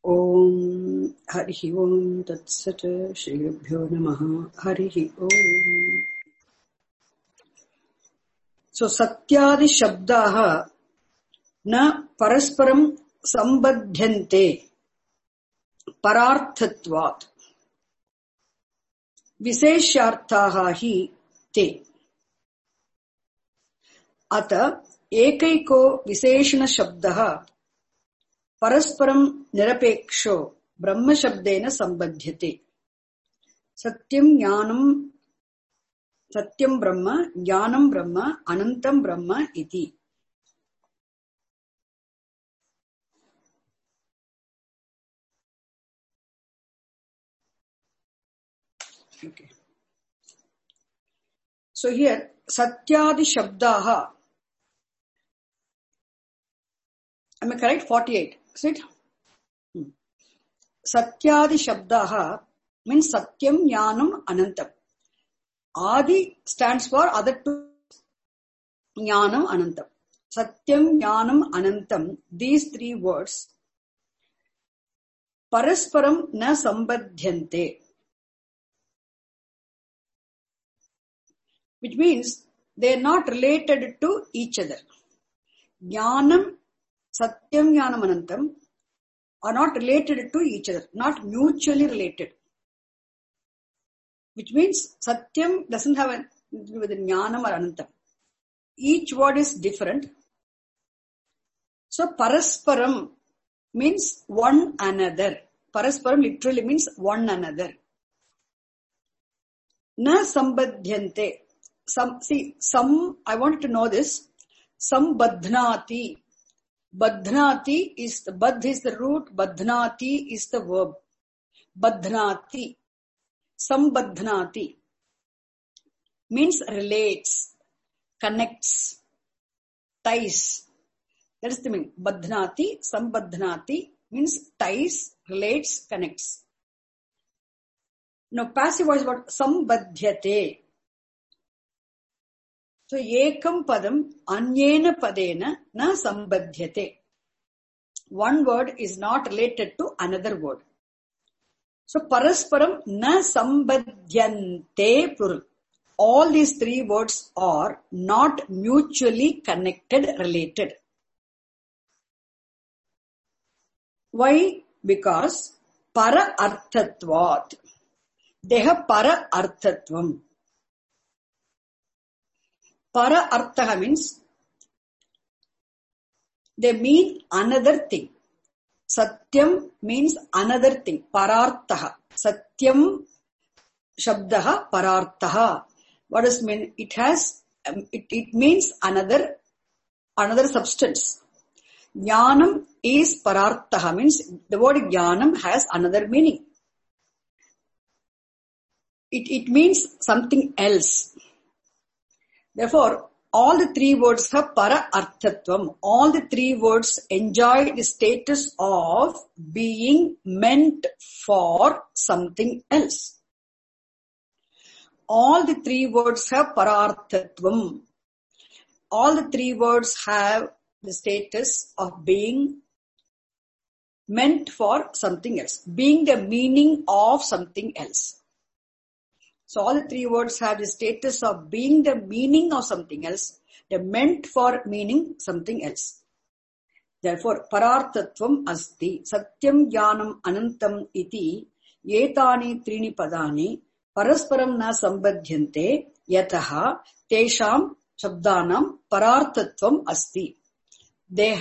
Om Harihi Om Tat Sat Shri Gurubhyo Namaha Harihi Om. So Satyadi Shabdaha Na Parasparam Sambadhyante Pararthatvat Viseshyarthaha hi te Ata Ekaiko Viseshana Shabdaha Parasparam Nirapeksho Brahma Shabdena Sambadhyate Satyam Jnanam Satyam Brahma, Jnanam Brahma, Anantam Brahma iti. Okay. So here, Satyadi Shabdaha. Am I correct? 48. Is it? Satyadi Shabdaha means Satyam, Jnanam, Anantam. Adi stands for other two. Jnanam, Anantam. Satyam, Jnanam, Anantam. These three words. Parasparam na sambadhyante. Which means they are not related to each other. Jnanam, Satyam, Jnanam, Anantam are not related to each other, not mutually related. Which means Satyam doesn't have a with Jnanam or Anantam. Each word is different. So Parasparam means one another. Parasparam literally means one another. Na sambadhyante. Some, I wanted to know this. Sambadhnati. Badhnati is the, badh is the root, badhnati is the verb. Badhnati. Sambadhnati means relates, connects, ties. That is the meaning. Badhnati, sambadhnati means ties, relates, connects. Now passive voice about sambadhyate. So ekam padam anyena padena na sambadhyate. One word is not related to another word. So parasparam na sambadhyante plural. All these three words are not mutually connected, related. Why? Because para arthatvat. They have para arthatvam. Para artha means they mean another thing. Satyam means another thing. Parartha. Satyam shabdaha parartha. What does it mean? It has, it means another substance. Jnanam is parartha means the word jnanam has another meaning. It means something else. Therefore, all the three words have para arthatvam. All the three words enjoy the status of being meant for something else. All the three words have pararthatvam. All the three words have the status of being meant for something else, being the meaning of something else. So all the three words have the status of being the meaning of something else. They're meant for meaning something else. Therefore, pararthatvam asti satyam jnanam anantam iti etani trini padani parasparam na sambadhyante yataha tesham shabdanam pararthatvam asti. They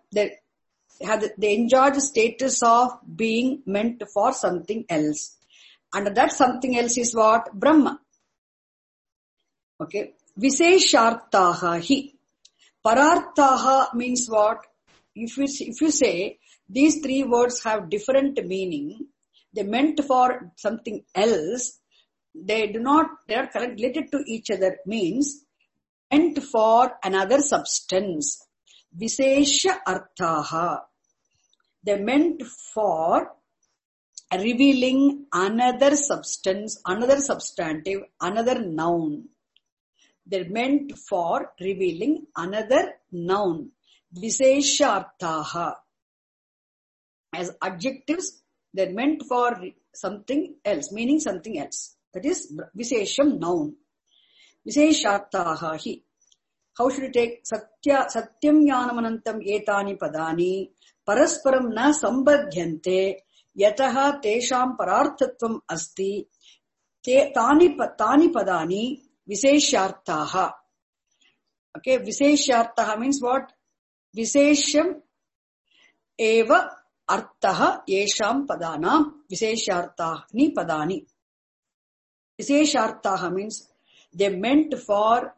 enjoy the status of being meant for something else. And that something else is what? Brahma. Okay. Viseshyarthaha hi. Pararthaha means what? If you say these three words have different meaning, they meant for something else, they are not related to each other, means meant for another substance. Viseshya arthaha. They meant for revealing another substance, another substantive, another noun. They're meant for revealing another noun. Viseshyarthaha. as adjectives, they're meant for something else, meaning something else. That is Vishesham noun. Visheshartaha hi. How should you take Satyam Jnanamanantam etani padani parasparam na sambadhyante yataha tesham pararthatvam asti tani padani Visheshartaha. Okay, Visheshartaha means what? Vishesham eva artaha yesham padanam Visheshartahani padani. Visheshartaha means they meant for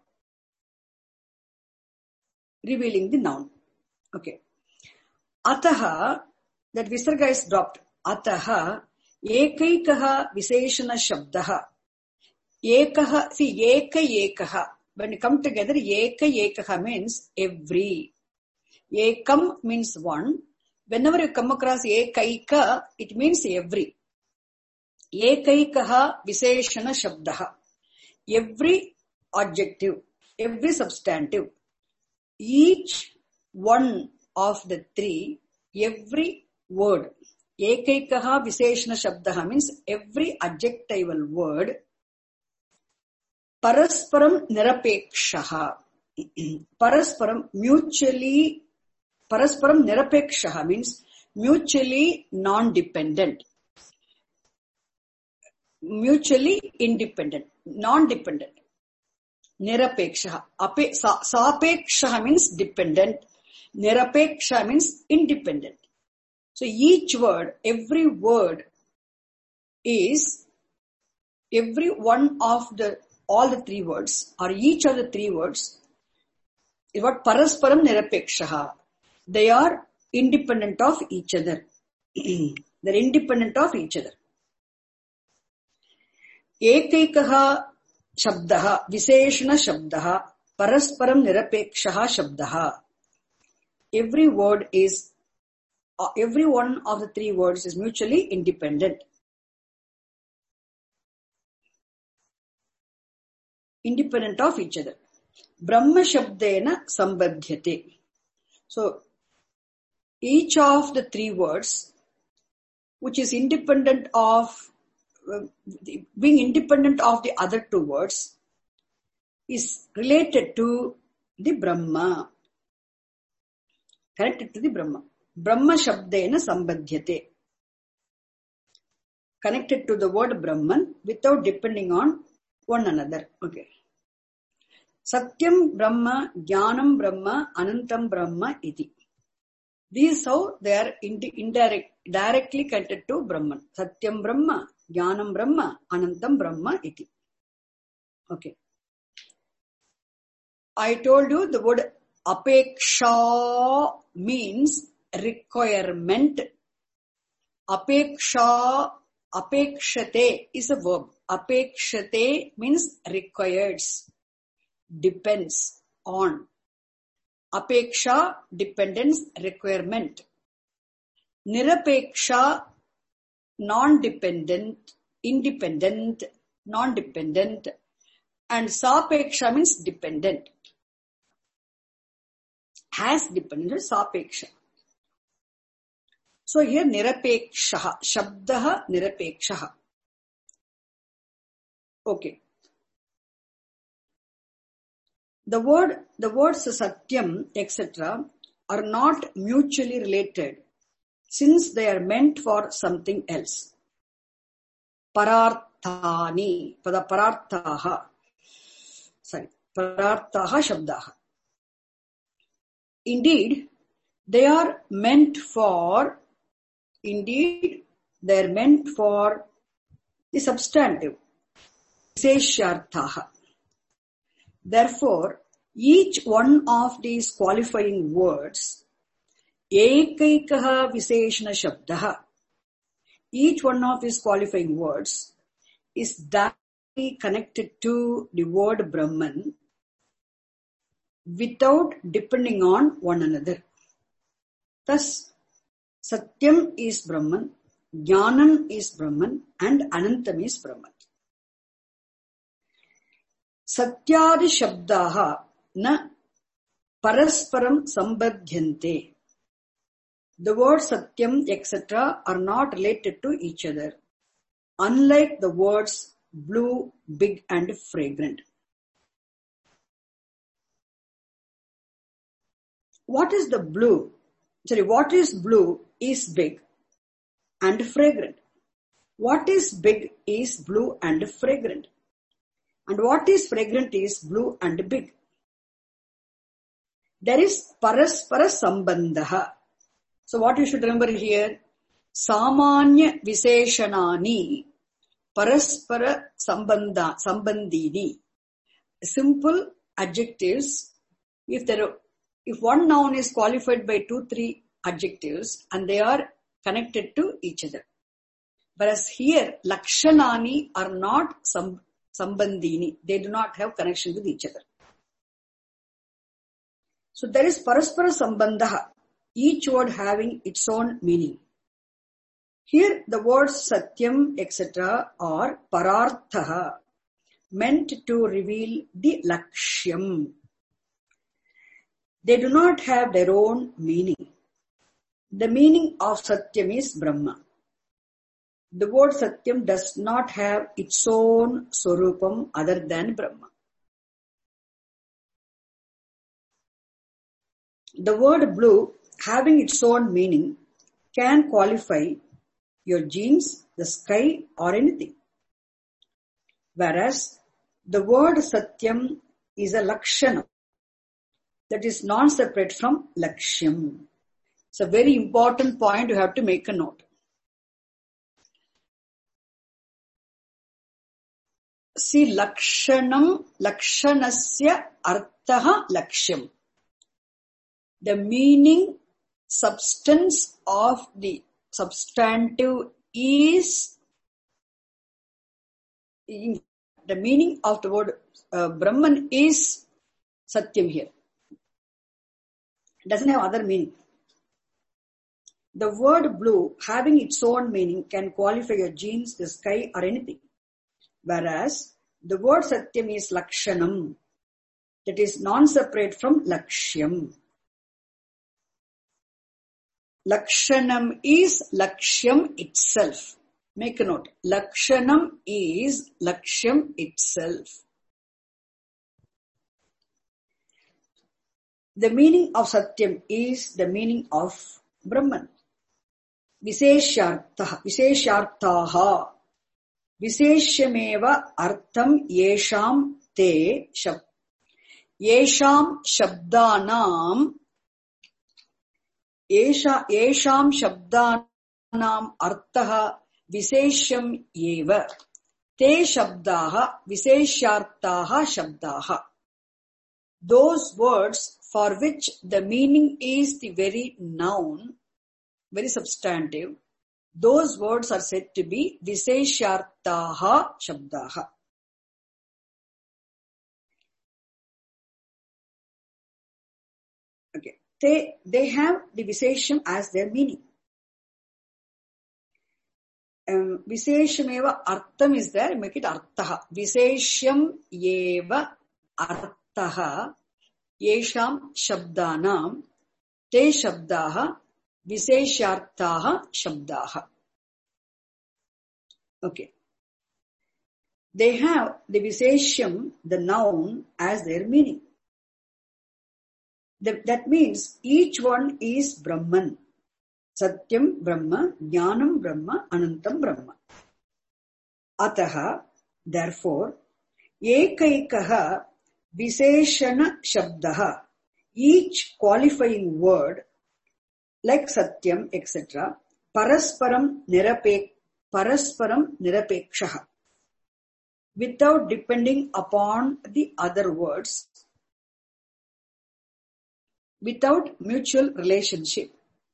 revealing the noun. Okay. Ataha, that visarga is dropped. Ataha, ekaikaha visheshana shabdaha. Ekaha, see, ekaha. When you come together, ekaha means every. Ekam means one. Whenever you come across ekaika, it means every. Ekaikaha visheshana shabdaha. Every adjective, every substantive, each one of the three, every word. Ekaikaha visheshana shabdaha means every adjectival word. Parasparam nirapekshaha. Parasparam nirapekshaha means mutually non-dependent. Mutually independent, non-dependent. Nirapekshaha. Sapekshaha means dependent. Nirapekshaha means independent. So each word, every word is, every one of all the three words, or each of the three words, is what parasparam nirapekshaha. They are independent of each other. They're independent of each other. Ekaikaha shabdaha, visheshana shabdaha, parasparam nirapekshaha shabdaha. Every word is, every one of the three words is mutually independent. Independent of each other. Brahma shabdena sambadhyate. So, each of the three words, which is independent of, being independent of the other two words, is related to the Brahma. Connected to the Brahma. Brahma shabdena sambadhyate. Connected to the word Brahman without depending on one another. Okay. Satyam Brahma, Jnanam Brahma, Anantam Brahma iti. These how they are directly connected to Brahman. Satyam Brahma, Jnanam Brahma, Anantam Brahma iti. Okay. I told you the word apeksha means requirement. Apekshate is a verb. Apekshate means requires, depends on. Apeksha, dependence, requirement. Nirapeksha, non-dependent, independent, non-dependent. And sapeksha means dependent. Has dependent, sapeksha. So here nirapekshaha, shabdaha nirapekshaha. Okay. The words satyam, etc. are not mutually related since they are meant for something else. Pararthani, pararthaha shabdaha. Indeed, they are meant for the substantive. Vishesharthaha. Therefore, each one of these qualifying words, ekaikaha visheshana shabdaha, each one of these qualifying words is directly connected to the word Brahman without depending on one another. Thus, Satyam is Brahman, Jnanam is Brahman, and Anantam is Brahman. Satyadi shabdaha na parasparam sambadhyante. The words Satyam, etc. are not related to each other, unlike the words blue, big and fragrant. What is blue is big and fragrant. What is big is blue and fragrant. And what is fragrant is blue and big. There is paraspara sambandha. So what you should remember here, samanya visheshanani paraspara sambandini. Simple adjectives. If one noun is qualified by 2-3 adjectives and they are connected to each other. Whereas here, lakshanani are not sambandini. They do not have connection with each other. So there is paraspara sambandha, each word having its own meaning. Here the words satyam, etc. are pararthaha, meant to reveal the lakshyam. They do not have their own meaning. The meaning of satyam is Brahma. The word satyam does not have its own swarupam other than Brahma. The word blue, having its own meaning, can qualify your jeans, the sky or anything. Whereas the word satyam is a lakshana that is non-separate from lakshyam. It's a very important point you have to make a note. See, lakshanam, lakshanasya arthaha lakshyam. The meaning, substance of the substantive is, the meaning of the word Brahman is satyam here. It doesn't have other meaning. The word blue, having its own meaning, can qualify your jeans, the sky or anything. Whereas the word satyam is lakshanam, that is non-separate from lakshyam. Lakshanam is lakshyam itself. Make a note. Lakshanam is lakshyam itself. The meaning of satyam is the meaning of Brahman. Visheshyarthaha. Visheshyameva artham yesham te yesham shabdanam yesham shabdanam arthaha visheshyam eva te shabdaha visheshyarthaha shabdaha. Those words for which the meaning is the very noun, very substantive, those words are said to be visheshyarthaha shabdaha. Okay. They have the vishesham as their meaning. Vishesham eva artham is there, make it arthaha. Visheshyam eva arthaha yesham shabdanam te shabdaha visheshyarthaha shabdaha. Okay. They have the visheshyam, the noun, as their meaning. That means each one is Brahman. Satyam Brahma, Jnanam Brahma, Anantam Brahma. Ataha, therefore, ekaikaha visheshana shabdaha, each qualifying word like satyam, etc., parasparam nirapekshaha, without depending upon the other words, without mutual relationship.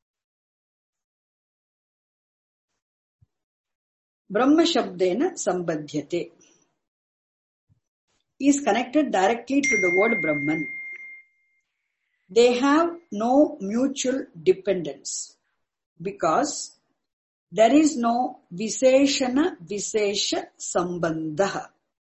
Brahma Shabdena Sambadhyate is connected directly to the word Brahman. They have no mutual dependence because there is no Visheshana Vishesha Sambandha.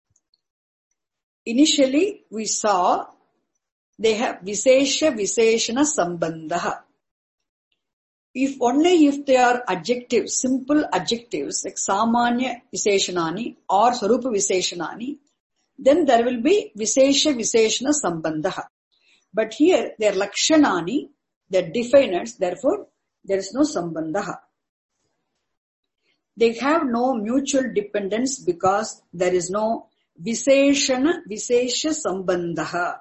Initially we saw they have Vishesha Visheshana Sambandha. if they are adjectives, simple adjectives like Samanya Visheshanani or Sarupa Visheshanani, then there will be Vishesha Visheshana Sambandha. But here they are Lakshanani, they are definers, therefore there is no Sambandha. They have no mutual dependence because there is no Visheshana Vishesha Sambandha.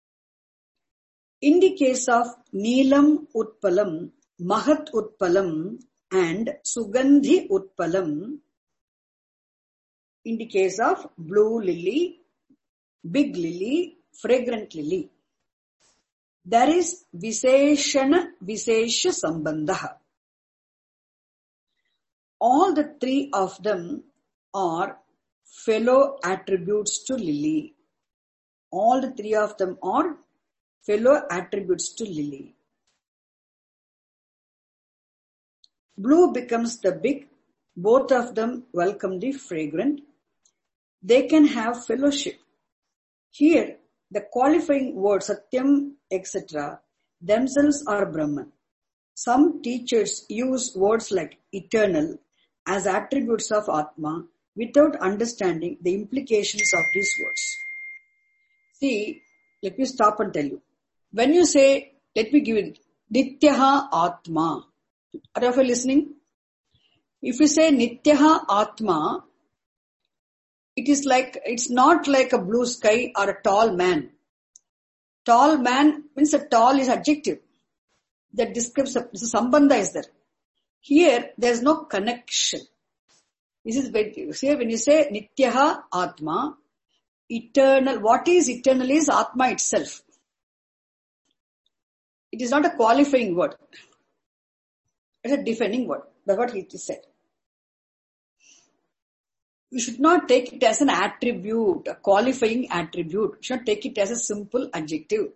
In the case of Neelam Utpalam, Mahat Utpalam and Sugandhi Utpalam, in the case of blue lily, big lily, fragrant lily, there is Visheshana Vishesha Sambandha. All the three of them are fellow attributes to lily. All the three of them are fellow attributes to lily. Blue becomes the big, both of them welcome the fragrant. They can have fellowship. Here, the qualifying words Satyam, etc. themselves are Brahman. Some teachers use words like eternal as attributes of Atma without understanding the implications of these words. See, let me stop and tell you. When you say, let me give it, Nityaha Atma. Are you listening? If you say Nityaha Atma, it's not like a blue sky or a tall man. Tall man means a tall is adjective. That describes a sambandha is there. Here, there is no connection. This is when you say Nityaha Atma, eternal. What is eternal is Atma itself. It is not a qualifying word. It's a defining word. That's what it is said. You should not take it as an attribute, a qualifying attribute. You should not take it as a simple adjective.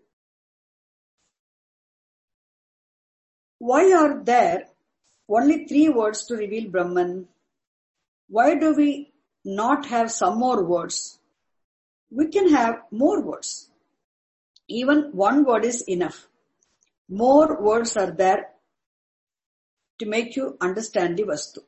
Why are there only 3 words to reveal Brahman? Why do we not have some more words? We can have more words. Even 1 word is enough. More words are there to make you understand the Vastu.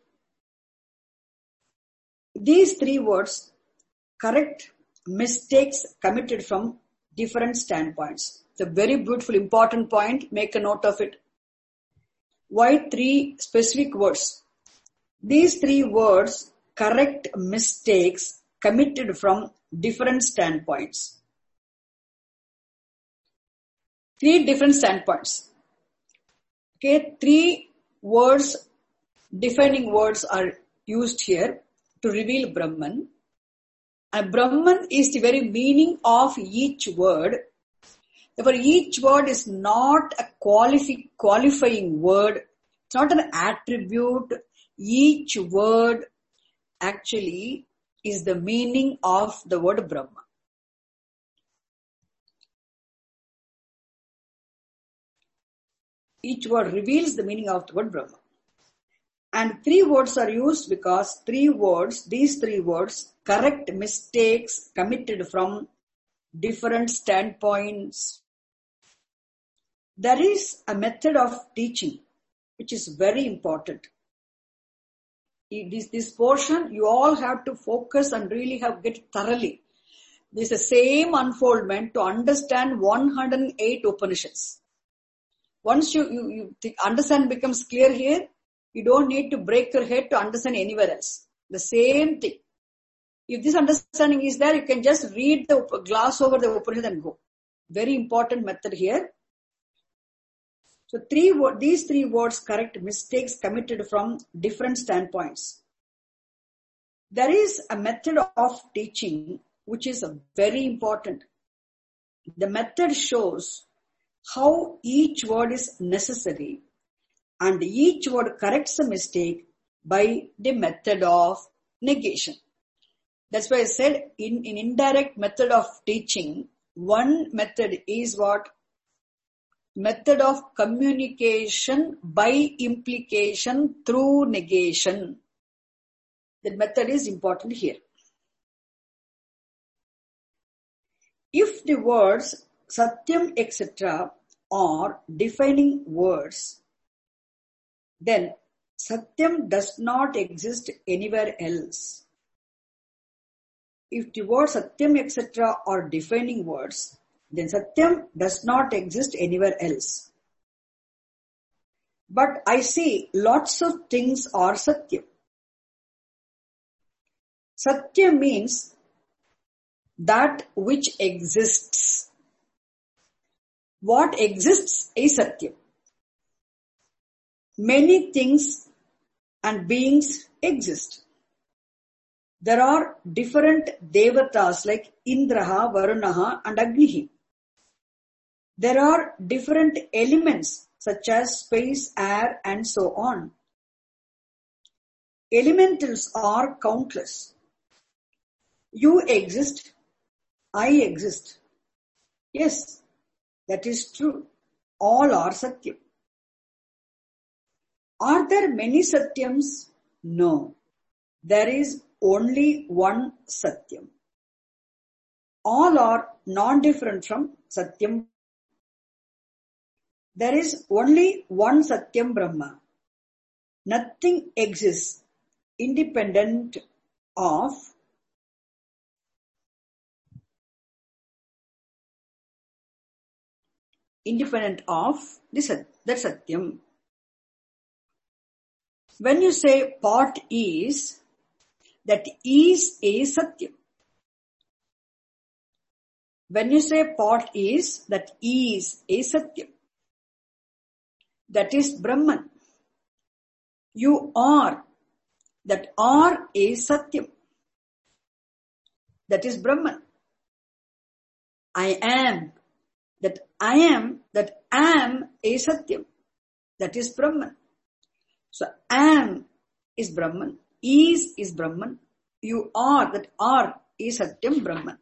These 3 words correct mistakes committed from different standpoints. It's a very beautiful, important point. Make a note of it. Why 3 specific words? These 3 words correct mistakes committed from different standpoints. 3 different standpoints. Okay, 3 words, defining words are used here to reveal Brahman. And Brahman is the very meaning of each word. Therefore, each word is not a qualifying word. It's not an attribute. Each word actually is the meaning of the word Brahma. Each word reveals the meaning of the word Brahma. And 3 words are used because these 3 words correct mistakes committed from different standpoints. There is a method of teaching which is very important. This portion you all have to focus and really get thoroughly. This is the same unfoldment to understand 108 Upanishads. Once you understand becomes clear here, you don't need to break your head to understand anywhere else. The same thing. If this understanding is there, you can just read gloss over the Upanishad and go. Very important method here. So these 3 words correct mistakes committed from different standpoints. There is a method of teaching which is very important. The method shows how each word is necessary and each word corrects a mistake by the method of negation. That's why I said in indirect method of teaching, one method is what? Method of communication by implication through negation. That method is important here. If the words Satyam, etc. are defining words, then Satyam does not exist anywhere else. If the word Satyam etc. are defining words, then Satyam does not exist anywhere else. But I see lots of things are Satyam. Satya means that which exists. What exists is Satyam. Many things and beings exist. There are different devatas like Indraha, Varunaha and Agnihi. There are different elements such as space, air and so on. Elementals are countless. You exist, I exist. Yes, that is true. All are Satyam. Are there many Satyams? No. There is only one Satyam. All are non-different from Satyam. There is only one Satyam Brahma. Nothing exists independent of that Satyam. When you say pot is, that is a Satyam. When you say pot is, that is a Satyam. That is Brahman. You are, that are is Satyam. That is Brahman. I am, that am is Satyam. That is Brahman. So am is Brahman, is Brahman. You are, that are is Satyam Brahman.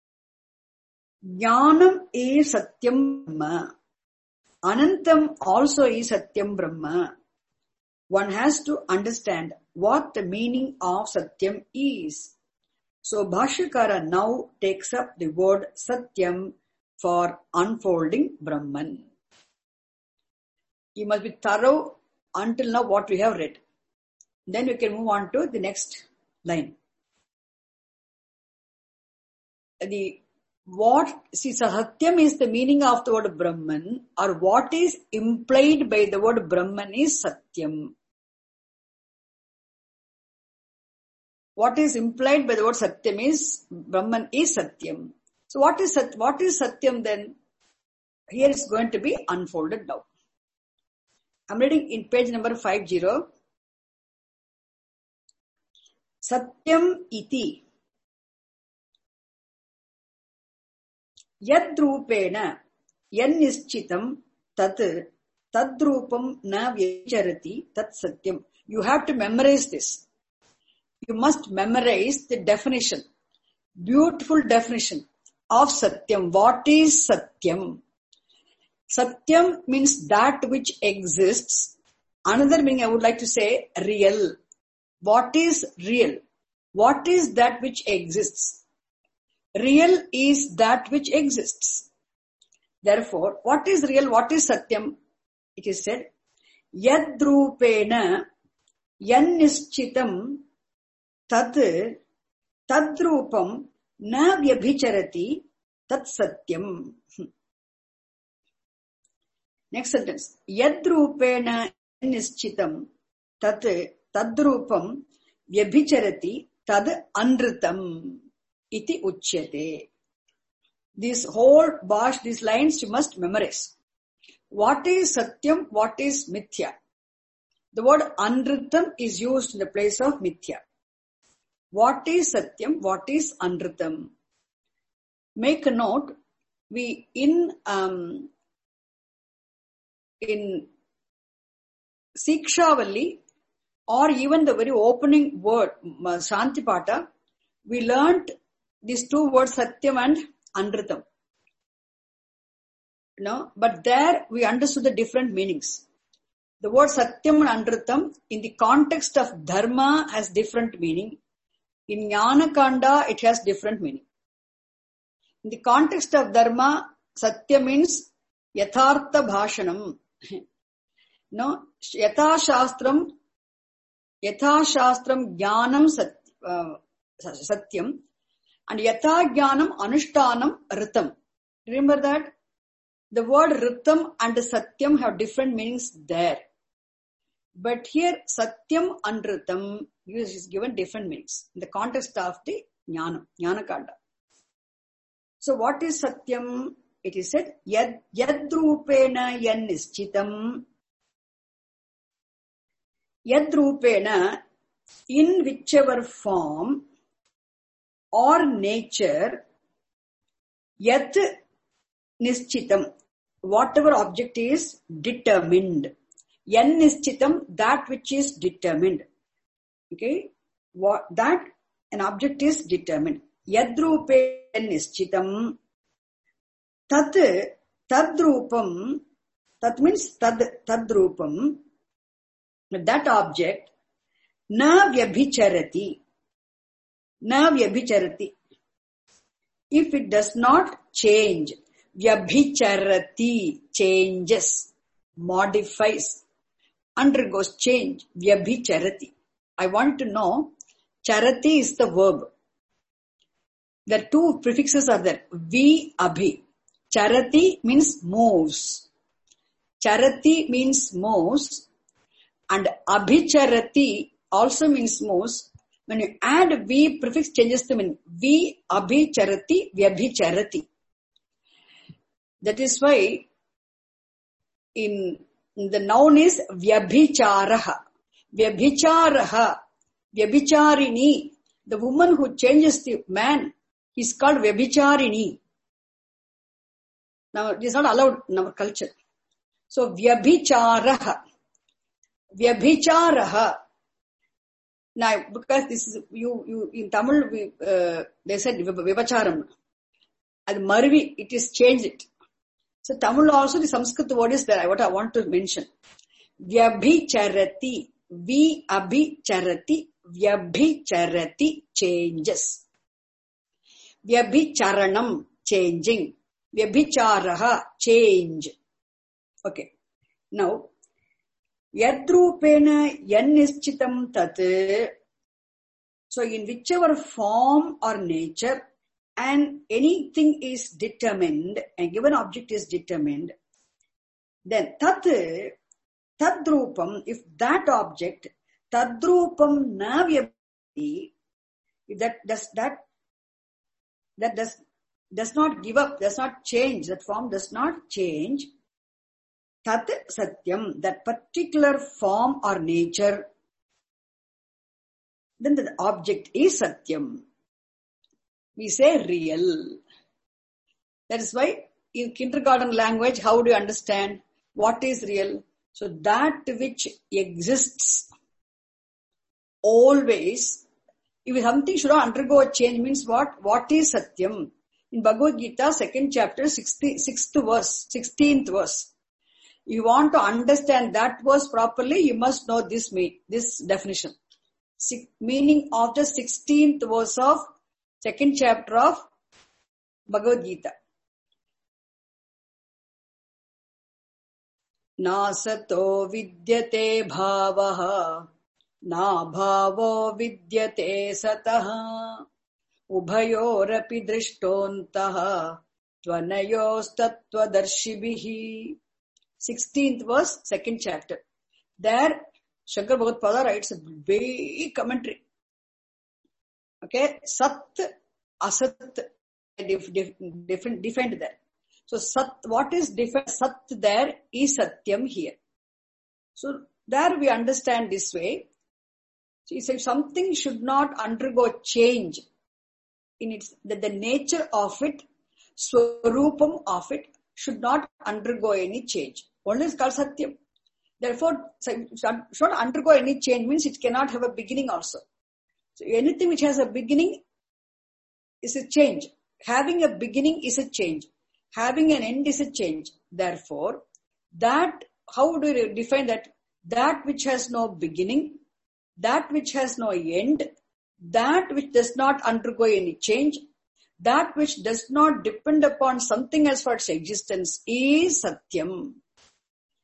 Jnanam is Satyam Brahma. Anantam also is Satyam Brahma. One has to understand what the meaning of Satyam is. So Bhashyakara now takes up the word Satyam for unfolding Brahman. You must be thorough until now what we have read. Then we can move on to the next line. Satyam is the meaning of the word Brahman, or what is implied by the word Brahman is Satyam. What is implied by the word Satyam is Brahman is Satyam. So what is Satyam then? Here it's going to be unfolded now. I'm reading in page number 50. Satyam iti yadrupena yannischitam tat tadrupam na vyacharati tat satyam. You have to memorize this. You must memorize the definition. Beautiful definition of Satyam. What is Satyam? Satyam means that which exists. Another meaning I would like to say real. What is real? What is that which exists? Real is that which exists. Therefore, what is real? What is Satyam? It is said, Yadrupena yannischitam tat tadrupam na vyabhicharati tat Satyam. Next sentence. Yadrupena nischitam tat tadrupam vyabhicharati tad anritam iti uchyate. This whole these lines you must memorize. What is Satyam? What is Mithya? The word anritam is used in the place of Mithya. What is Satyam? What is anritam? Make a note. We in Sikshavalli or even the very opening word Shantipata, we learnt these two words Satyam and Anritam. But there we understood the different meanings. The word Satyam and Anritam in the context of Dharma has different meaning. In Jnana Kanda it has different meaning. In the context of Dharma, Satya means Yathartha Bhashanam. No, yatha shastram jnanam satyam, and yatha jnanam anushtanam ritam. Remember that? The word ritam and satyam have different meanings there. But here, satyam and ritam is given different meanings in the context of the jnana kanda. So what is satyam? It is said, yadrupena yan nischitam. Yadrupena, in whichever form or nature, yat nischitam, whatever object is determined. Yan nischitam, that which is determined. Okay? That an object is determined. Yadrupe nischitam. Tadrupam, that means tadrupam, that object, na vyabhicharati. Na vyabhicharati. If it does not change, vyabhicharati, changes, modifies, undergoes change, vyabhicharati. I want to know, charati is the verb. The two prefixes are there, vi, abhi. Charati means moves. Charati means moves, and abhicharati also means moves. When you add vi, prefix changes the meaning. Vi, abhicharati, vyabhicharati. That is why in the noun is vyabhicharaha. Vyabhicharaha, vyabhicharini. The woman who changes the man is called vyabhicharini. Now, it is not allowed in our culture. So, vyabhicharaha. Vyabhicharaha. Now, because this is, you in Tamil, they said vivacharam. And Marvi, it is changed it. So, Tamil also, the Sanskrit word is there, what I want to mention. Vyabhicharati. Vyabhicharati. Vyabhicharati, changes. Vyabhicharanam, changing. Vyabhicharaha, change. Okay. Now, yadrupena yan nischitam tat. So, in whichever form or nature and anything is determined, a given object is determined, then tadrupam, if that object, tadrupam na vyabhicharati, if that does not give up, does not change, that form does not change, tat satyam, that particular form or nature, then the object is satyam. We say real. That is why in kindergarten language, how do you understand what is real? So that which exists always, if something should not undergo a change, means what? What is satyam? In Bhagavad Gita, 2nd chapter, 16th verse. You want to understand that verse properly, you must know this definition. Meaning of the 16th verse of 2nd chapter of Bhagavad Gita. Nasato vidyate bhavaha, na bhavo vidyate sataha. Ubhayorapi drishtontaha tvanayostattvadarshibhihi. 16th verse, 2nd chapter. There, Shankar Bhagavad writes a big commentary. Okay, Sat, Asat, defined there. So, Sat, what is defined? Sat there is Satyam here. So, there we understand this way. So, he said something should not undergo change in its, that the nature of it, swarupam of it, should not undergo any change. Only is called Satyam. Therefore, should not undergo any change means it cannot have a beginning also. So anything which has a beginning is a change. Having a beginning is a change. Having an end is a change. Therefore, that, how do you define that? That which has no beginning, that which has no end, that which does not undergo any change, that which does not depend upon something as for its existence is Satyam.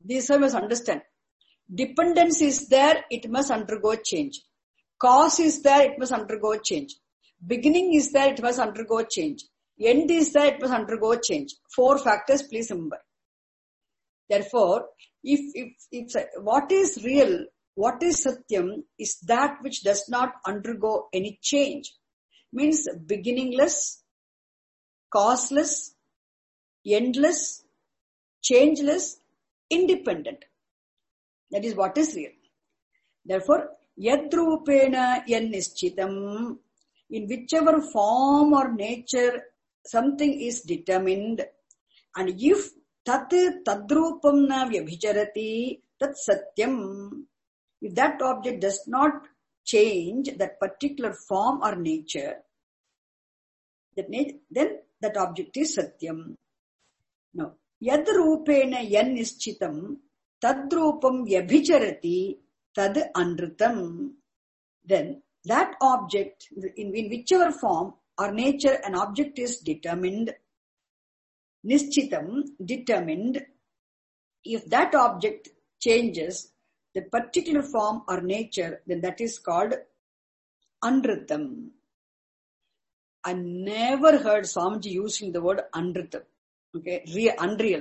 This I must understand. Dependence is there, it must undergo change. Cause is there, it must undergo change. Beginning is there, it must undergo change. End is there, it must undergo change. 4 factors, please remember. Therefore, if what is real, what is Satyam, is that which does not undergo any change. Means beginningless, causeless, endless, changeless, independent. That is what is real. Therefore, yadrupena yan nischitam, in whichever form or nature something is determined, and if tat tadrupam na vyabhicharati tat satyam, if that object does not change that particular form or nature, then that object is satyam. Now, yadrupena yan nischitam tadrupam vyabhicharati tad anritam. Then that object, in whichever form or nature an object is determined, nischitam, determined, if that object changes the particular form or nature, then that is called anritam. I never heard Swamiji using the word anritam. Okay, unreal.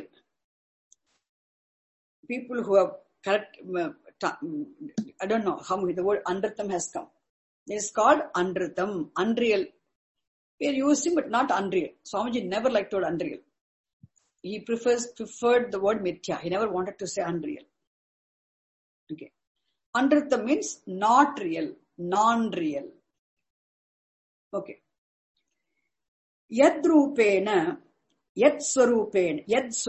People who have correct, I don't know how the word anritam has come. It is called anritam, unreal. We are using but not unreal. Swamiji never liked the word unreal. He preferred the word mithya. He never wanted to say unreal. Okay. Anritam means not real, non-real. Okay. Yadrupena, yadswarupena,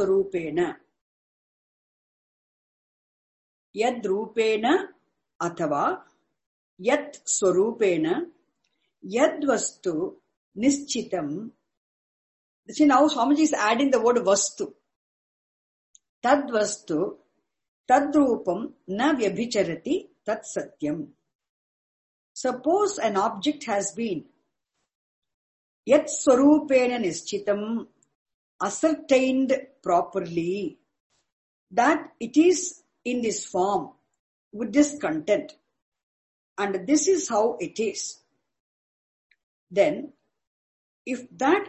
yadrupena athava yat swarupena yadvastu nischitam. See, now Swamiji is adding the word vastu. Tadvastu tadrupam na vyabhicharati tat satyam. Suppose an object has been yat swarupena nischitam, ascertained properly, that it is in this form, with this content, and this is how it is. Then, if that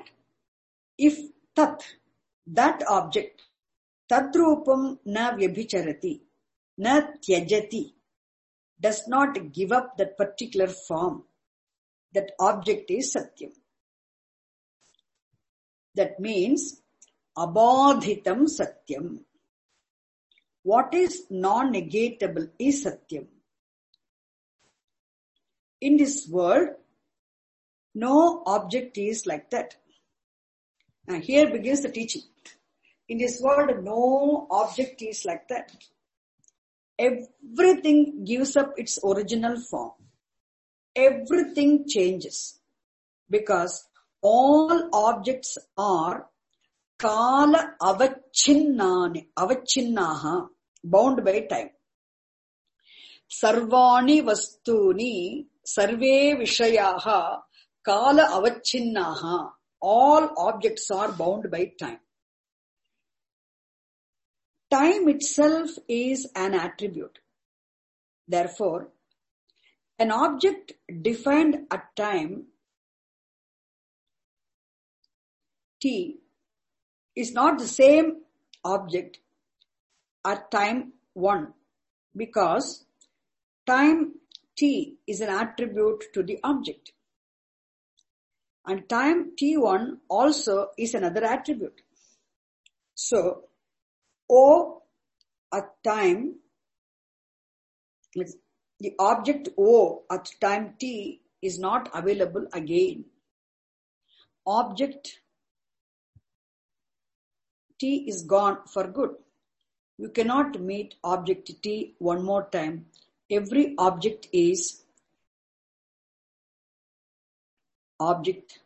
object, tadrupam na vyabhicharati, na tyajati, does not give up that particular form, that object is satyam. That means, abadhitam satyam. What is non-negatable is satyam. In this world, no object is like that. Now here begins the teaching. In this world, no object is like that. Everything gives up its original form. Everything changes. Because all objects are kala avachinnaha, bound by time. Sarvani vastuni sarve vishayaha kala avachinnaha. All objects are bound by time. Time itself is an attribute. Therefore, an object defined at time t is not the same object at time 1, because time t is an attribute to the object. And time t1 also is another attribute. So, O at time, the object O at time t is not available again. Object t is gone for good. You cannot meet object t one more time. Every object is object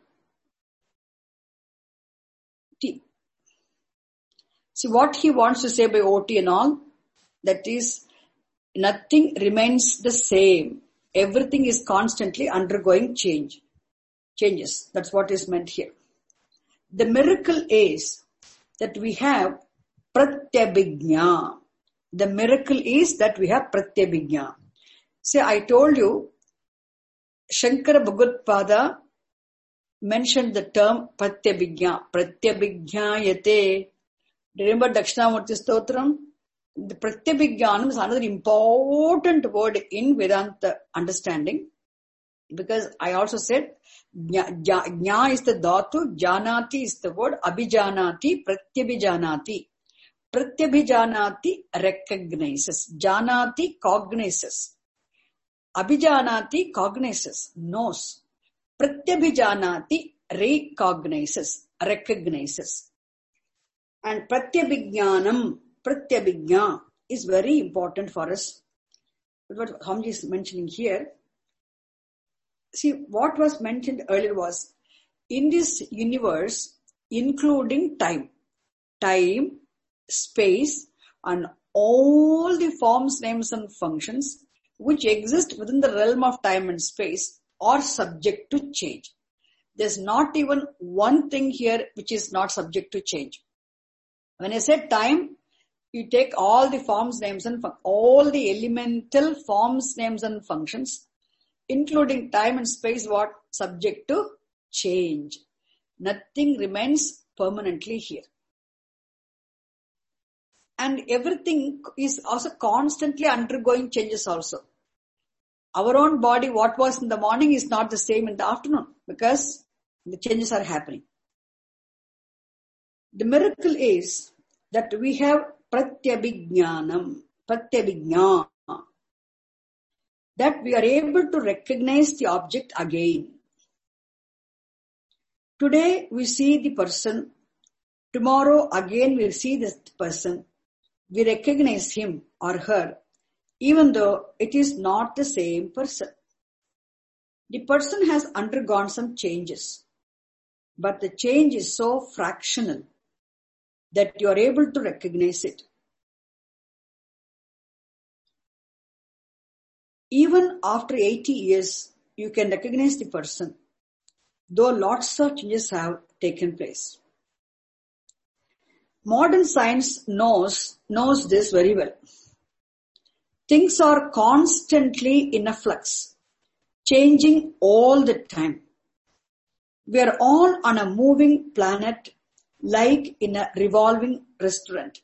t. See what he wants to say by OT and all, that is, nothing remains the same. Everything is constantly undergoing changes. That's what is meant here. The miracle is that we have pratyabhijna. The miracle is that we have Pratyabhijna. See, I told you, Shankara Bhagavad mentioned the term Pratyabhijna. Pratyabhijnayate. Remember Dakshinamurti Stotram? The Pratyabhijnanam is another important word in Vedanta understanding. Because I also said, Jna is the dhatu, Janati is the word, Abhijanati, Pratyabhijanati. Pratyabhijanati recognizes, Janati cognizes, Abhijanati cognizes, knows. Pratyabhijanati recognizes, recognizes. And Pratyabhijnanam, Pratyabhijna is very important for us. What Swamiji is mentioning here. See, what was mentioned earlier was, in this universe, including time, space, and all the forms, names, and functions which exist within the realm of time and space are subject to change. There's not even one thing here which is not subject to change. When I say time, you take all the forms, names, and all the elemental forms, names, and functions, including time and space, what? Subject to change. Nothing remains permanently here. And everything is also constantly undergoing changes also. Our own body, what was in the morning is not the same in the afternoon because the changes are happening. The miracle is that we have Pratyabhijnanam, Pratyabhijna, that we are able to recognize the object again. Today we see the person, tomorrow again we see this person, we recognize him or her, even though it is not the same person. The person has undergone some changes, but the change is so fractional that you are able to recognize it. Even after 80 years, you can recognize the person, though lots of changes have taken place. Modern science knows this very well. Things are constantly in a flux, changing all the time. We are all on a moving planet, like in a revolving restaurant.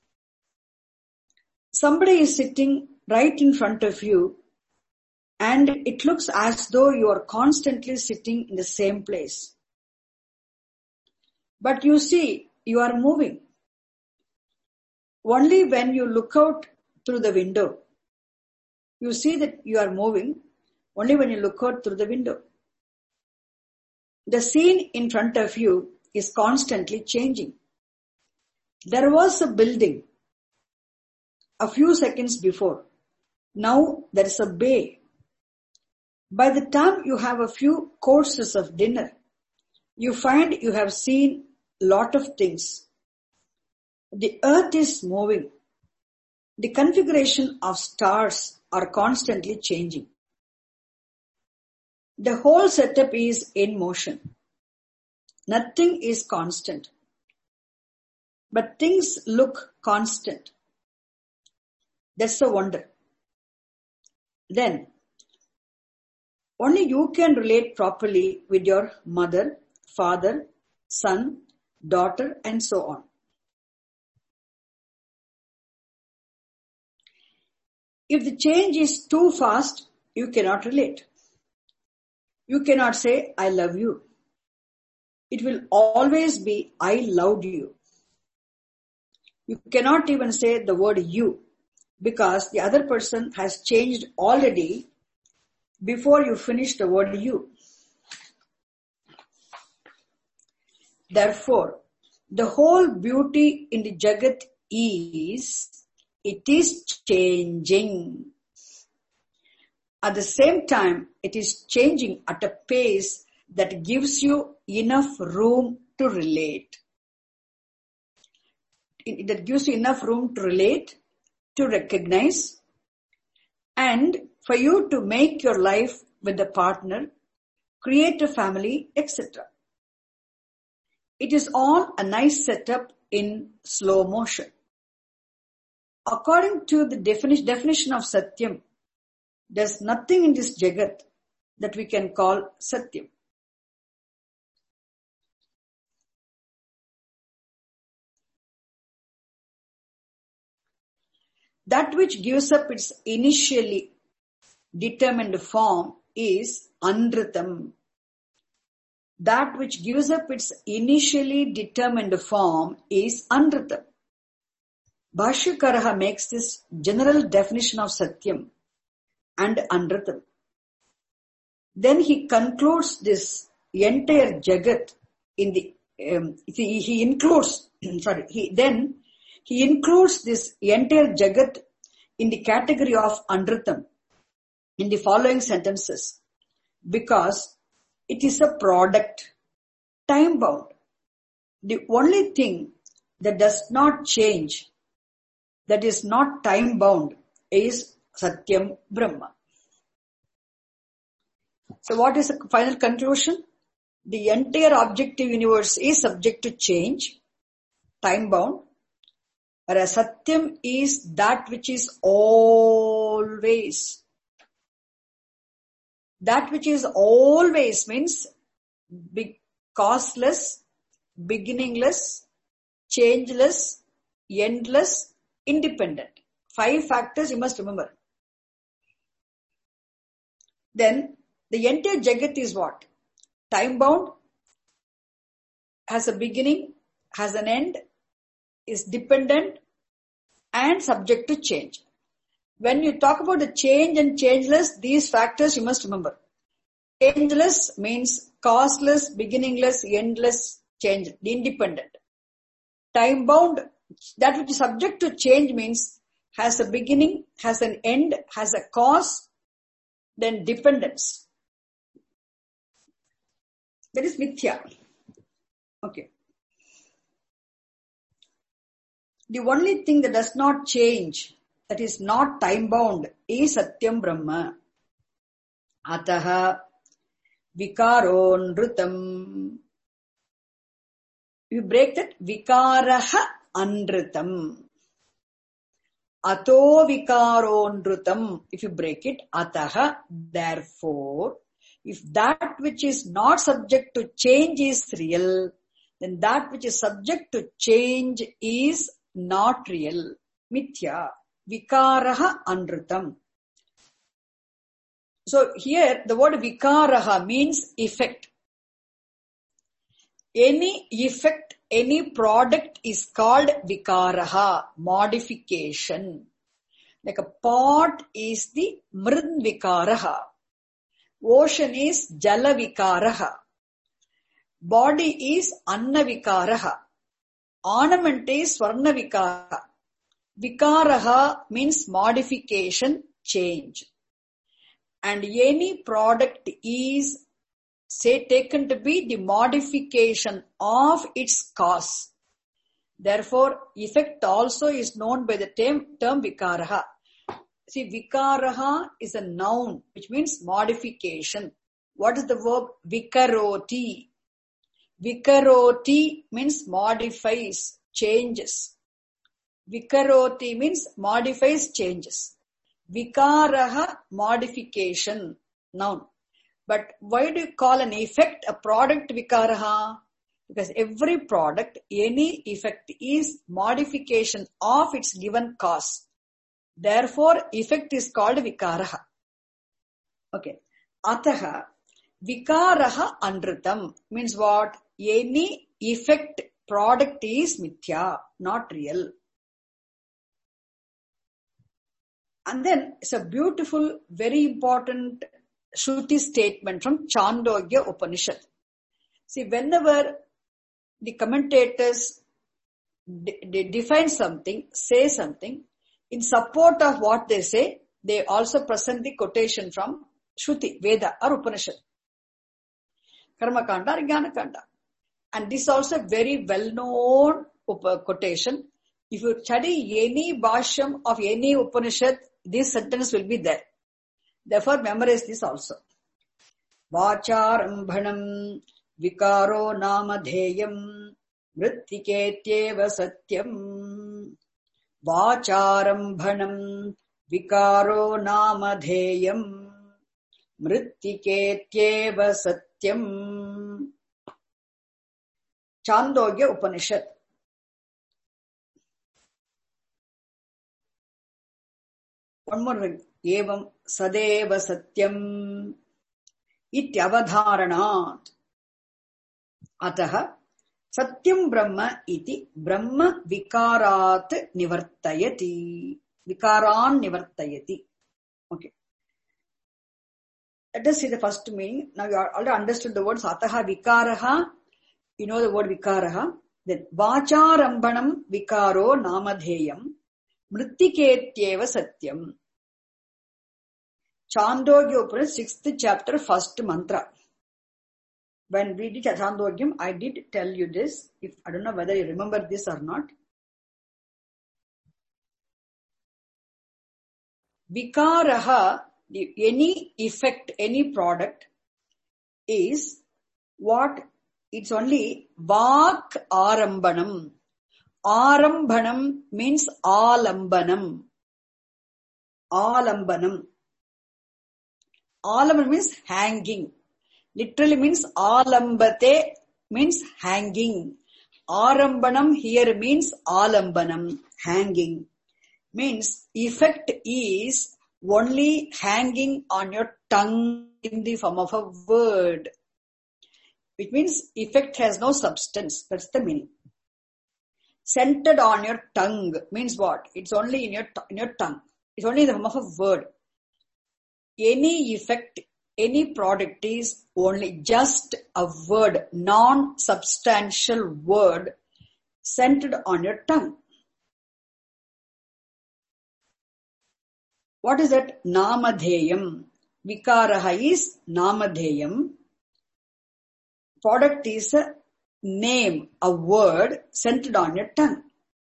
Somebody is sitting right in front of you, and it looks as though you are constantly sitting in the same place. But you see, you are moving. Only when you look out through the window, you see that you are moving, only when you look out through the window. The scene in front of you is constantly changing. There was a building a few seconds before. Now there is a bay. By the time you have a few courses of dinner, you find you have seen a lot of things. The earth is moving. The configuration of stars are constantly changing. The whole setup is in motion. Nothing is constant. But things look constant. That's a wonder. Then, only you can relate properly with your mother, father, son, daughter, and so on. If the change is too fast, you cannot relate. You cannot say, I love you. It will always be, I loved you. You cannot even say the word you, because the other person has changed already before you finish the word you. Therefore, the whole beauty in the Jagat is, it is changing. At the same time, it is changing at a pace that gives you enough room to relate. That gives you enough room to relate, to recognize, and for you to make your life with a partner, create a family, etc. It is all a nice setup in slow motion. according to the definition of Satyam, there's nothing in this Jagat that we can call Satyam. That which gives up its initially determined form is Anritam. That which gives up its initially determined form is Anritam. Bhashyakaraha makes this general definition of Satyam and Anritam. Then he concludes this entire Jagat in the, he includes this entire Jagat in the category of Anritam in the following sentences, because it is a product, time bound. The only thing that does not change, that is not time bound, is Satyam Brahma. So what is the final conclusion? The entire objective universe is subject to change, time bound, whereas Satyam is that which is always. That which is always means causeless, beginningless, changeless, endless, independent. 5 factors you must remember. Then the entire Jagat is what? Time bound, has a beginning, has an end, is dependent and subject to change. When you talk about the change and changeless, these factors you must remember. Changeless means causeless, beginningless, endless, change, independent. Time bound, that which is subject to change means has a beginning, has an end, has a cause, then dependence. That is mithya. Okay. The only thing that does not change, that is not time bound, is Satyam Brahma. Ataha vikaro nrutam. You break that, vikaraha anrutam. Ato vikaro nrutam. If you break it, ataha, therefore, if that which is not subject to change is real, then that which is subject to change is not real. Mithya. Vikaraha anrutam. So here the word vikaraha means effect. Any effect, any product is called vikaraha, modification. Like a pot is the mrid vikaraha. Ocean is jala vikaraha. Body is anna vikaraha. Ornament is swarna vikaraha. Vikaraha means modification, change. And any product is, say, taken to be the modification of its cause. Therefore, effect also is known by the term vikaraha. See, vikaraha is a noun, which means modification. What is the verb? Vikaroti. Vikaroti means modifies, changes. Vikaroti means modifies, changes. Vikaraha, modification, noun. But why do you call an effect a product vikaraha? Because every product, any effect is modification of its given cause. Therefore, effect is called vikaraha. Okay. Ataha, vikaraha anrutam means what? Any effect product is mithya, not real. And then it's a beautiful, very important Shruti statement from Chandogya Upanishad. See, whenever the commentators define something, say something, in support of what they say, they also present the quotation from Shruti, Veda or Upanishad. Karma Kanda or Jnana Kanda. And this is also very well-known quotation. If you study any bhashyam of any Upanishad, this sentence will be there. Therefore, memorize this also. Vacharambhanam vikaro namadheyam vrittiketyeva satyam Vacharambhanam vikaro namadheyam mrittiketyeva satyam. Chandogya Upanishad. One more thing. Evam sadeva satyam ityavadharanat. Ataha satyam brahma iti brahma vikarat nivartayati. Vikaran nivartayati. Okay. Let us see the first meaning. Now you already understood the words ataha vikaraha. You know the word vikaraha. Then vacharambhanam vikaro namadheyam mrittiketyeva satyam. Chandogya Upanishad, 6th chapter, 1st mantra. When we did Chandogyam, I did tell you this. If I don't know whether you remember this or not. Vikaraha, any effect, any product is what? It's only Vak Arambhanam. Arambhanam means Alambanam. Alambanam. Alambanam means hanging. Literally means Alambate means hanging. Arambanam here means Alambanam, hanging. Means effect is only hanging on your tongue in the form of a word. Which means effect has no substance. That's the meaning. Centered on your tongue means what? It's only in your tongue. It's only in the form of a word. Any effect, any product is only just a word, non-substantial word centered on your tongue. What is that? Namadheyam. Vikaraha is Namadheyam. Product is a name, a word centered on your tongue.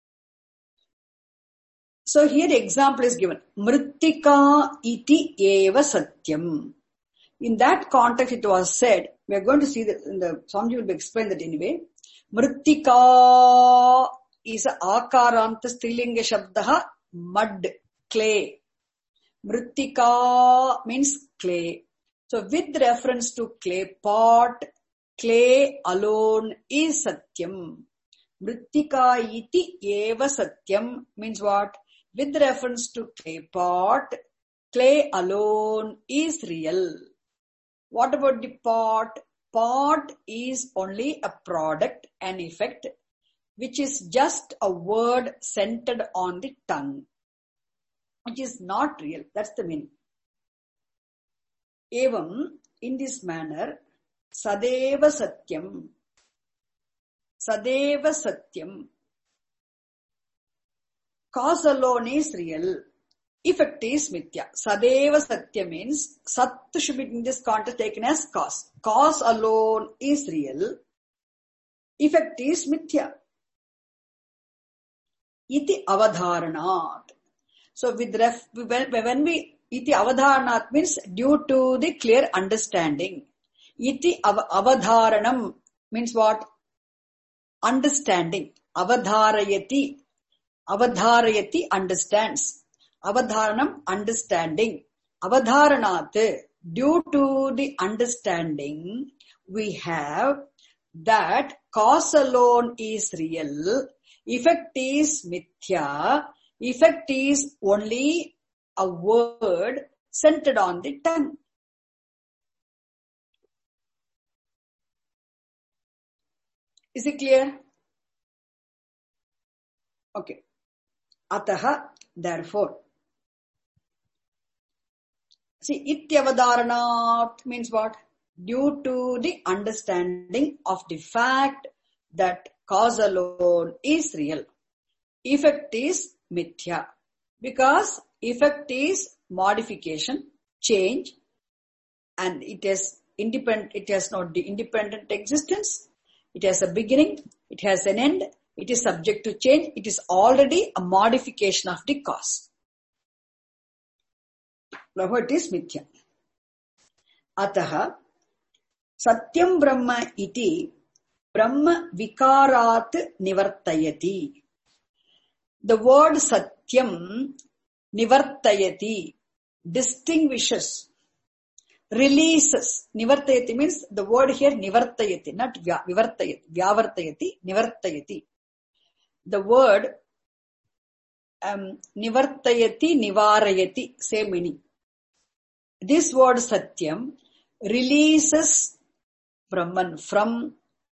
So here the example is given. Mrittika iti eva satyam. In that context it was said, we are going to see that in the Swamiji will explain that anyway. Mrittika is a akaranta strilinga shabdaha, mud, clay. Mrittika means clay. So with reference to clay pot, clay alone is satyam. Mrittika iti eva satyam means what? With reference to clay pot, clay alone is real. What about the pot? Pot is only a product, an effect, which is just a word centered on the tongue, which is not real. That's the meaning. Evam, in this manner, sadeva satyam. Sadeva satyam. Cause alone is real. Effect is mithya. Sadeva satya means sat should be in this context taken as cause. Cause alone is real. Effect is mithya. Iti avadharanat. So when we iti avadharanat means due to the clear understanding. Iti avadharanam means what? Understanding. Avadharayati. Avadharayati understands. Avadharanam understanding. Avadharanat, due to the understanding, we have that cause alone is real, effect is mithya, effect is only a word centered on the tongue. Is it clear? Okay. Ataha, therefore. See, ityavadharanat means what? Due to the understanding of the fact that cause alone is real. Effect is mithya. Because effect is modification, change, and it has no independent existence. It has a beginning, it has an end, it is subject to change, it is already a modification of the cause. Now it is mithya. Ataha satyam brahma iti brahma vikarat nivartayati. The word Satyam Nivartayati distinguishes, releases. Nivartayati means the word here Nivartayati, not Vivartayati. Vyavartayati, Nivartayati. The word Nivartayati, Nivarayati, same meaning. This word Satyam releases Brahman from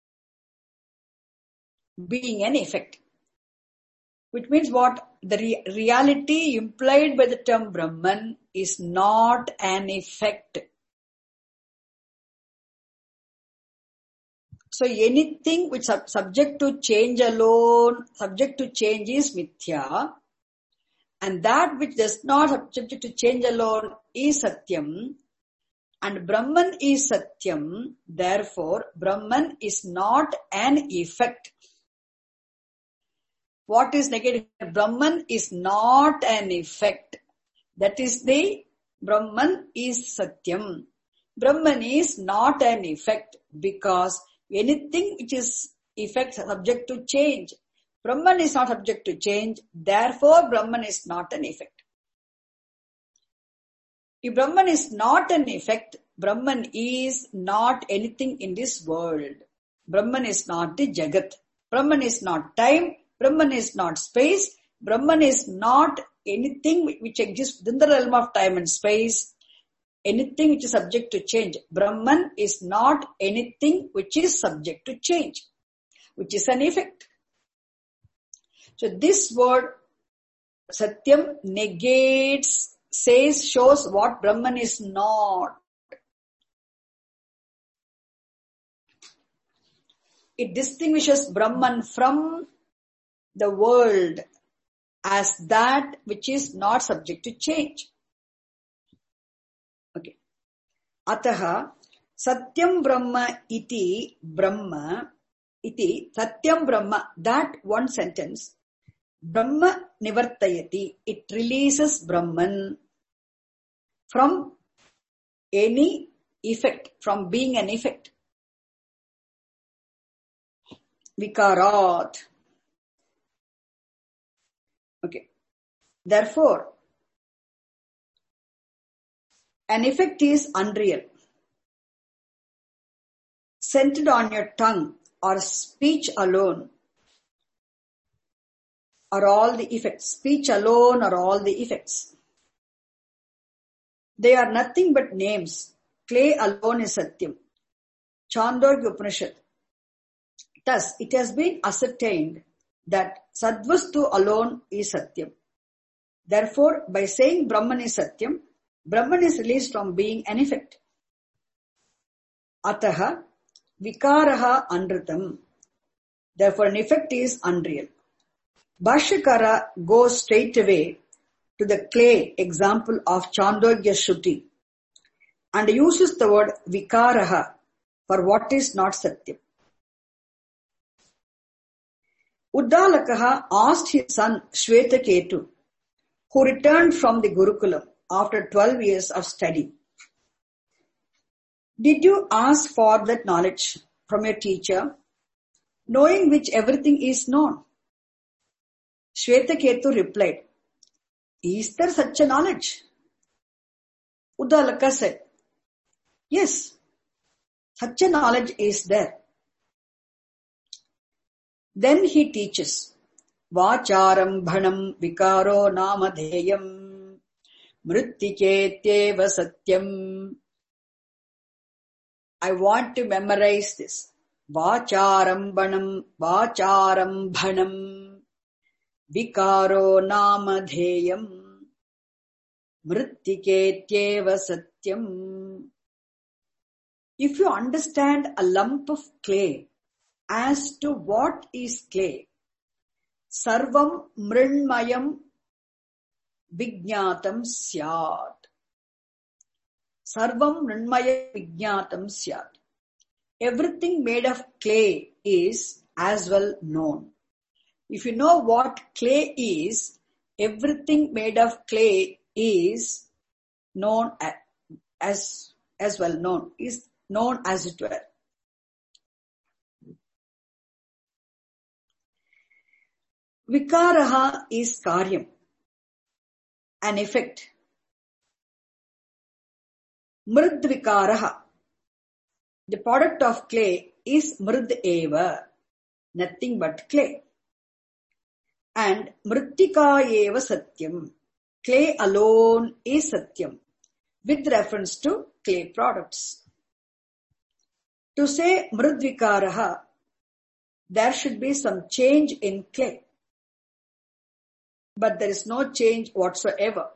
being an effect. Which means what? The reality implied by the term Brahman is not an effect. So anything which is subject to change alone, subject to change is mithya, and that which does not subject to change alone is Satyam, and Brahman is Satyam, therefore Brahman is not an effect. What is negative? Brahman is not an effect. That is the Brahman is Satyam. Brahman is not an effect because anything which is effect subject to change. Brahman is not subject to change, therefore Brahman is not an effect. If Brahman is not an effect, Brahman is not anything in this world. Brahman is not the Jagat. Brahman is not time. Brahman is not space. Brahman is not anything which exists within the realm of time and space. Anything which is subject to change. Brahman is not anything which is subject to change, which is an effect. So this word Satyam negates, says, shows what Brahman is not. It distinguishes Brahman from the world as that which is not subject to change. Okay. Ataha Satyam Brahma iti Brahma iti Satyam Brahma, that one sentence, Brahma Nivartayati, it releases Brahman from any effect, from being an effect. Vikarat. Okay. Therefore, an effect is unreal. Centered on your tongue or speech alone are all the effects. Speech alone are all the effects. They are nothing but names. Clay alone is Satyam. Chandogya Upanishad. Thus, it has been ascertained that Sadvastu alone is Satyam. Therefore, by saying Brahman is Satyam, Brahman is released from being an effect. Ataha Vikaraha Anritam. Therefore, an effect is unreal. Bhashyakara goes straight away to the clay example of Chandogya Shruti and uses the word Vikaraha for what is not Satyam. Uddalakaha asked his son Shvetaketu, who returned from the Gurukulam after 12 years of study, did you ask for that knowledge from your teacher, knowing which everything is known? Shvetaketu replied, is there such a knowledge? Uddalaka said, yes, such a knowledge is there. Then he teaches, Vacharam bhanam vikaro namadheyam mrittiketyeva satyam. I want to memorize this. Vacharam bhanam vikaro namadheyam mrittiketyeva satyam. If you understand a lump of clay as to what is clay, sarvam mrinmayam vijñātam syāt. Sarvam mrinmayam vijñātam syāt. Everything made of clay is as well known. If you know what clay is, everything made of clay is known as well known, is known as it were. Vikaraha is karyam, an effect. Mrid vikaraha, the product of clay, is mrid eva, nothing but clay. And mrittika eva satyam, clay alone is satyam, with reference to clay products. To say mrid vikaraha, there should be some change in clay. But there is no change whatsoever.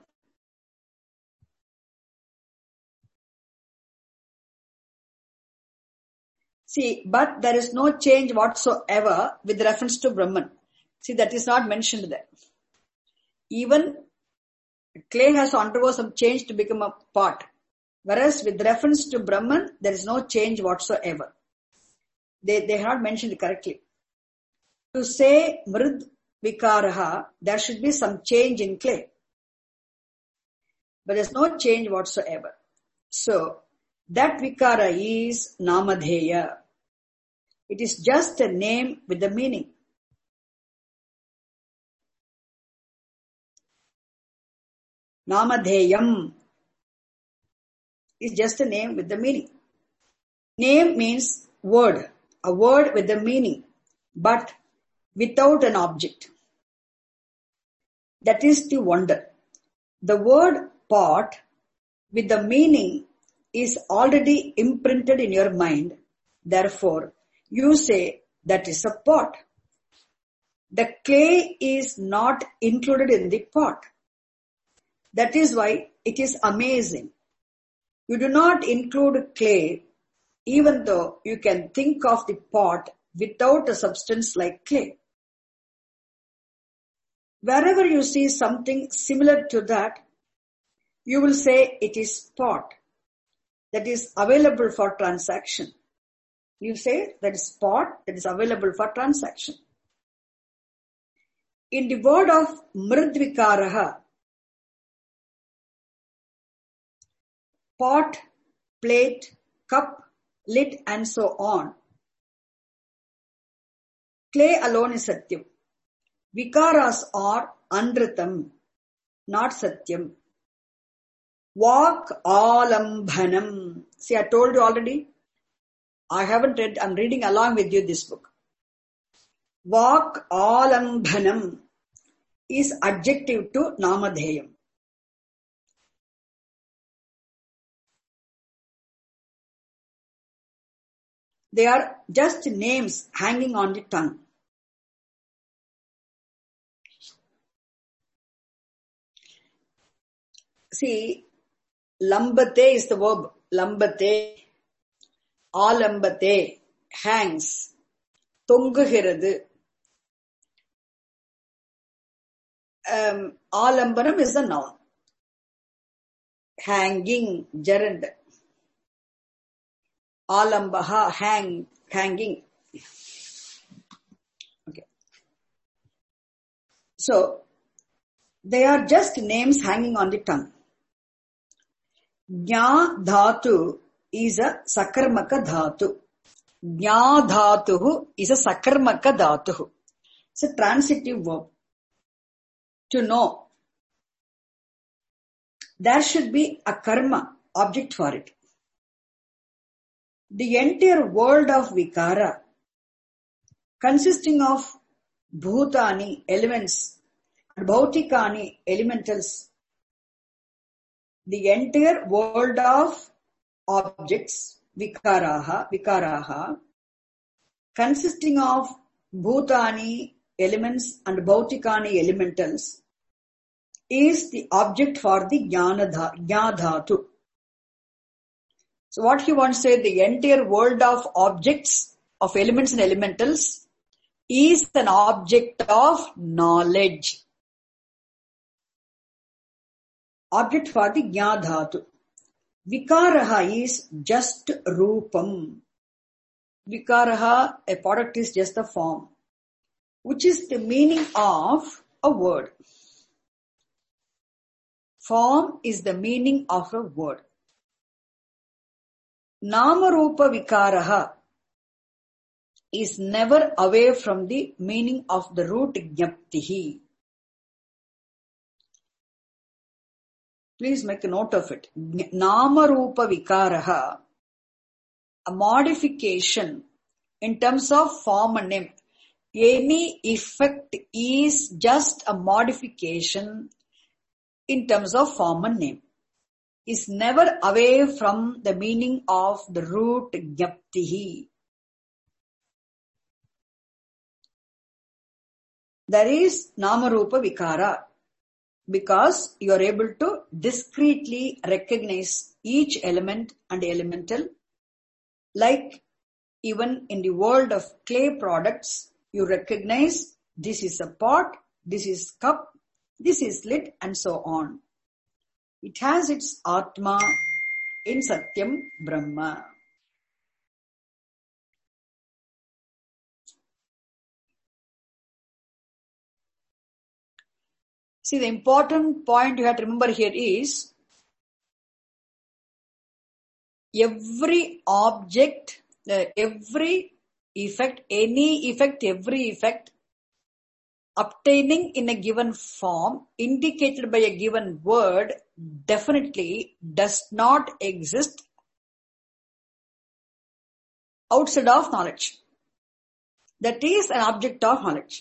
See, but there is no change whatsoever with reference to Brahman. See, that is not mentioned there. Even clay has to undergo some change to become a pot. Whereas with reference to Brahman, there is no change whatsoever. They have not mentioned it correctly. To say mrid vikaraha, there should be some change in clay. But there is no change whatsoever. So, that vikara is namadheya. It is just a name with a meaning. Namadheyam is just a name with the meaning. Name means word, a word with a meaning, but without an object. That is the wonder. The word pot with the meaning is already imprinted in your mind. Therefore, you say that is a pot. The clay is not included in the pot. That is why it is amazing. You do not include clay, even though you can think of the pot without a substance like clay. Wherever you see something similar to that, you will say it is pot that is available for transaction. You say that is pot that is available for transaction. In the word of mridvikaraha, pot, plate, cup, lid and so on, clay alone is satyam. Vikaras are anritam, not satyam. Vak alambhanam. See, I told you already. I haven't read, I'm reading along with you this book. Vak alambhanam is adjective to namadheyam. They are just names hanging on the tongue. See, lambate is the verb. Lambate, alambate, hangs, tongugirathu. Alambanam is the noun. Hanging, gerund. Alambaha, hanging. Okay. So, they are just names hanging on the tongue. Jna dhatu is a sakarmaka dhatu. Jna dhatu is a sakarmaka dhatu. It's a transitive verb. To know. There should be a karma, object for it. The entire world of vikara, consisting of bhutani, elements, and bhautikani, elementals, the entire world of objects, vikaraha, consisting of bhutani, elements, and bhautikani, elementals, is the object for the jna dhatu. So what he wants to say, the entire world of objects, of elements and elementals, is an object of knowledge. Object for the jna dhatu. Vikaraha is just rupam. Vikaraha, a product, is just a form, which is the meaning of a word. Form is the meaning of a word. Namarupa vikaraha is never away from the meaning of the root jnaptihi. Please make a note of it. Nama Rupa Vikaraha, a modification in terms of form and name. Any effect is just a modification in terms of form and name. Is never away from the meaning of the root jnaptihi. There is Nama Rupa Vikara, because you are able to discretely recognize each element and elemental. Like even in the world of clay products, you recognize this is a pot, this is cup, this is lid, and so on. It has its Atma in Satyam Brahma. See, the important point you have to remember here is every object, every effect, any effect, every effect obtaining in a given form indicated by a given word definitely does not exist outside of knowledge. That is an object of knowledge.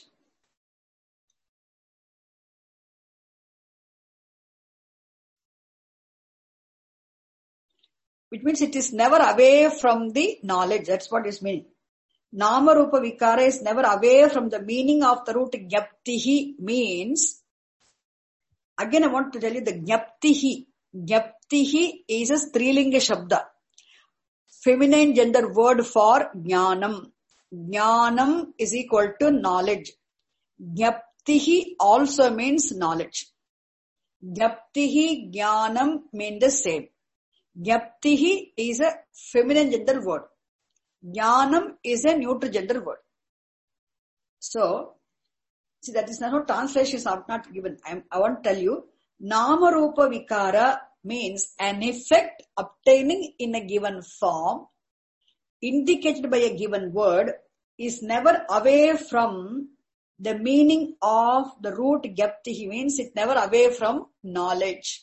Which means it is never away from the knowledge. That's what is meaning. Nama Rupa Vikara is never away from the meaning of the root jnaptihi means, again I want to tell you the jnaptihi. Jnaptihi is a strilinga shabda. Feminine gender word for jnanam. Jnanam is equal to knowledge. Jnaptihi also means knowledge. Jnaptihi, jnanam mean the same. Jnaptihi is a feminine gender word. Jnanam is a neutral gender word. So, see, that is no translation is not given. I want to tell you, Nama Rupa Vikara means an effect obtaining in a given form, indicated by a given word, is never away from the meaning of the root jnaptihi, means it's never away from knowledge.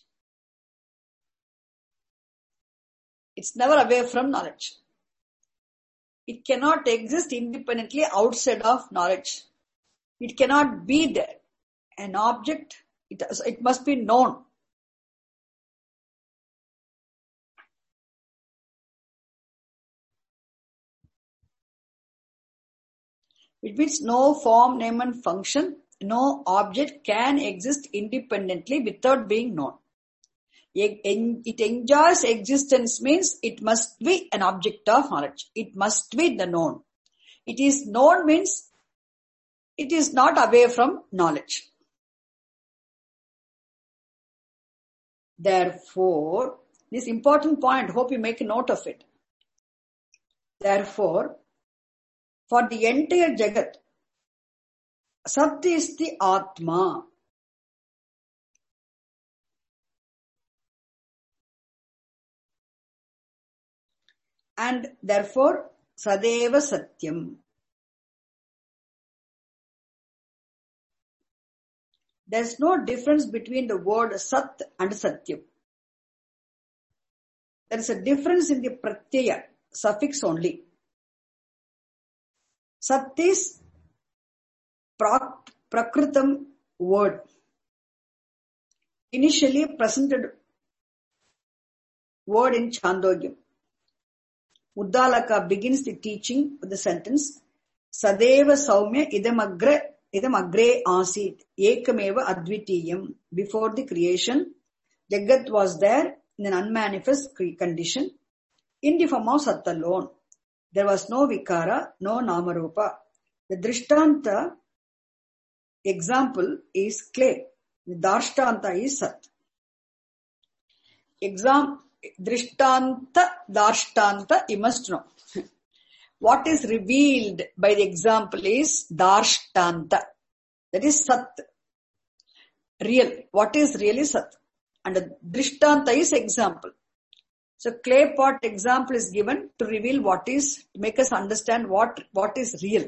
It's never away from knowledge. It cannot exist independently outside of knowledge. It cannot be there. An object, it must be known. It means no form, name and function, no object can exist independently without being known. It enjoys existence means it must be an object of knowledge. It must be the known. It is known means it is not away from knowledge. Therefore, this important point, hope you make a note of it. Therefore, for the entire Jagat, Sat is the Atma. And therefore, Sadeva Satyam. There's no difference between the word Sat and Satyam. There is a difference in the pratyaya, suffix only. Sat is prakritam word. Initially presented word in Chandogya. Uddalaka begins the teaching with the sentence, Sadeva Saumya idam agre asit ekameva advitiyam. Before the creation, Jagat was there in an unmanifest condition in the form of Sat alone. There was no Vikara, no Namarupa. The Drishtanta example is clay. The Darshtanta is Sat. Drishtanta, Darshtanta, you must know. What is revealed by the example is Darshtanta. That is Sat. Real. What is really Sat? And the Drishtanta is example. So clay pot example is given to reveal to make us understand what is real.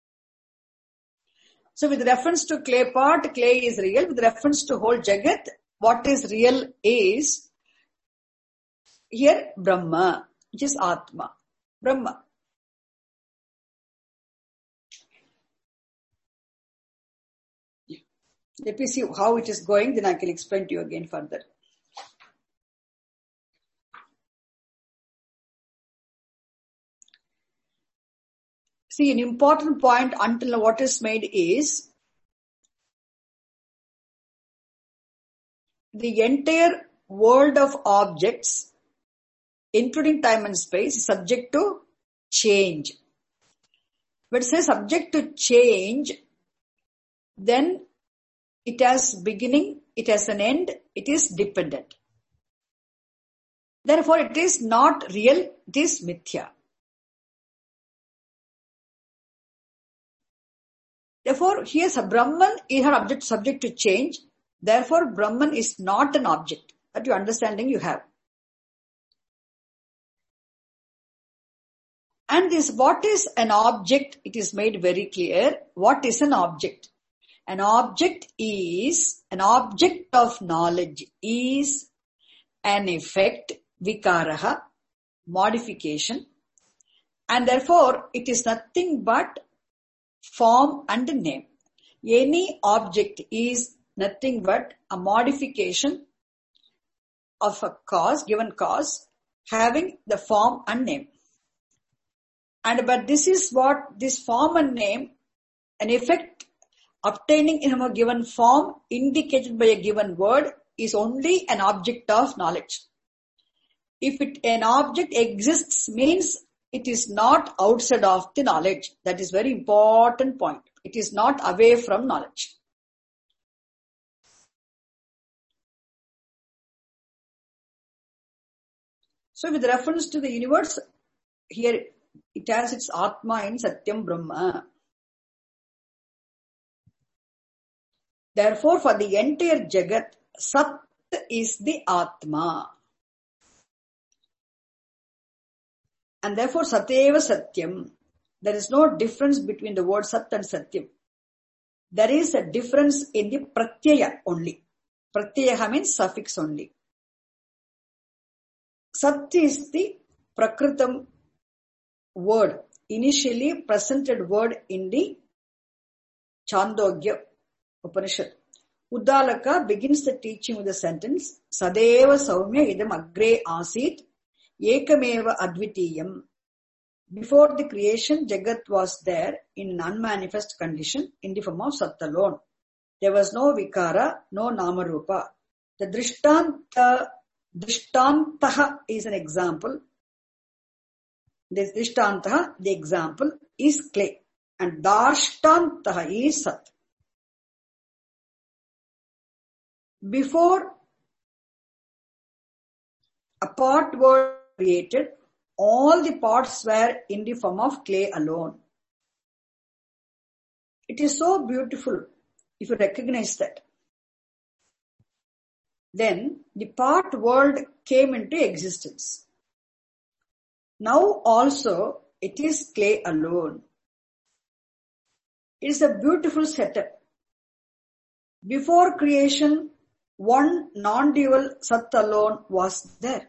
So with reference to clay pot, clay is real. With reference to whole Jagat, what is real is here Brahma, which is Atma. Brahma. Let me see how it is going, then I can explain to you again further. See, an important point until what is made is the entire world of objects, including time and space, is subject to change. But it says subject to change, then it has beginning, it has an end, it is dependent. Therefore, it is not real, it is mithya. Therefore, here Brahman is an object subject to change. Therefore, Brahman is not an object. That your understanding you have. And this, what is an object? It is made very clear. What is an object? An object of knowledge is an effect, vikaraha, modification. And therefore, it is nothing but form and name. Any object is nothing but a modification of a cause, given cause, having the form and name. But this is what this form and name, an effect obtaining in a given form indicated by a given word, is only an object of knowledge. If an object exists, means it is not outside of the knowledge. That is very important point. It is not away from knowledge. So with reference to the universe, here it has its Atma in Satyam Brahma. Therefore, for the entire Jagat, Sat is the Atma. And therefore, Sateva Satyam. There is no difference between the word Sat and Satyam. There is a difference in the Pratyaya only. Pratyaya means suffix only. Sat is the Prakritam word, initially presented word in the Chandogya Upanishad. Uddalaka begins the teaching with the sentence, Sadeva Saumya idam agre asit ekameva advitiyam. Before the creation, Jagat was there in an unmanifest condition in the form of Sat alone. There was no Vikara, no Namarupa. The Drishtantaha is an example. This Drishtantaha, the example, is clay. And Darshtantaha is Sat. Before a pot was created, all the pots were in the form of clay alone. It is so beautiful if you recognize that. Then the pot world came into existence. Now also it is clay alone. It is a beautiful setup. Before creation, one non-dual Sat alone was there.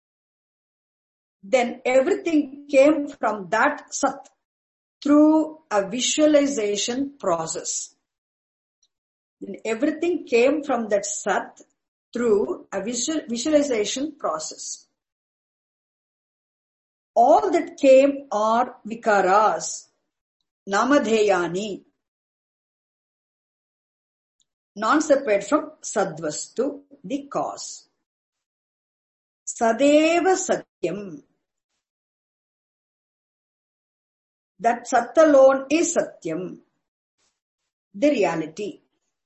Then everything came from that Sat through a visualization process. Then everything came from that Sat through a visualization process. All that came are vikaras, namadheyani, non-separate from sadvastu, the cause. Sadeva Satyam. That Sat alone is Satyam, the reality.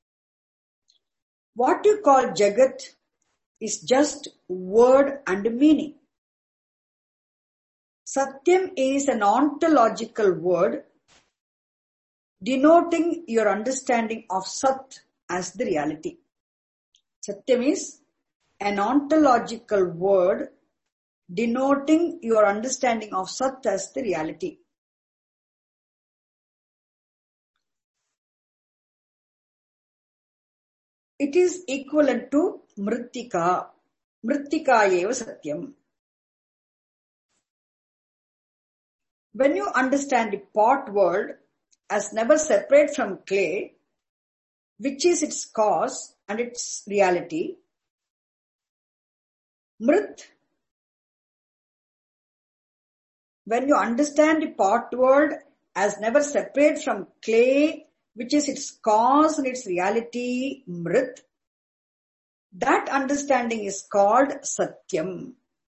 What you call Jagat is just word and meaning. Satyam is an ontological word denoting your understanding of Sat as the reality. Satyam is an ontological word denoting your understanding of Sat as the reality. It is equivalent to Mrittika. Mrittika eva Satyam. When you understand the pot world as never separate from clay, which is its cause and its reality, Mrit, when you understand the pot world as never separate from clay, which is its cause and its reality, Mrit, that understanding is called Satyam.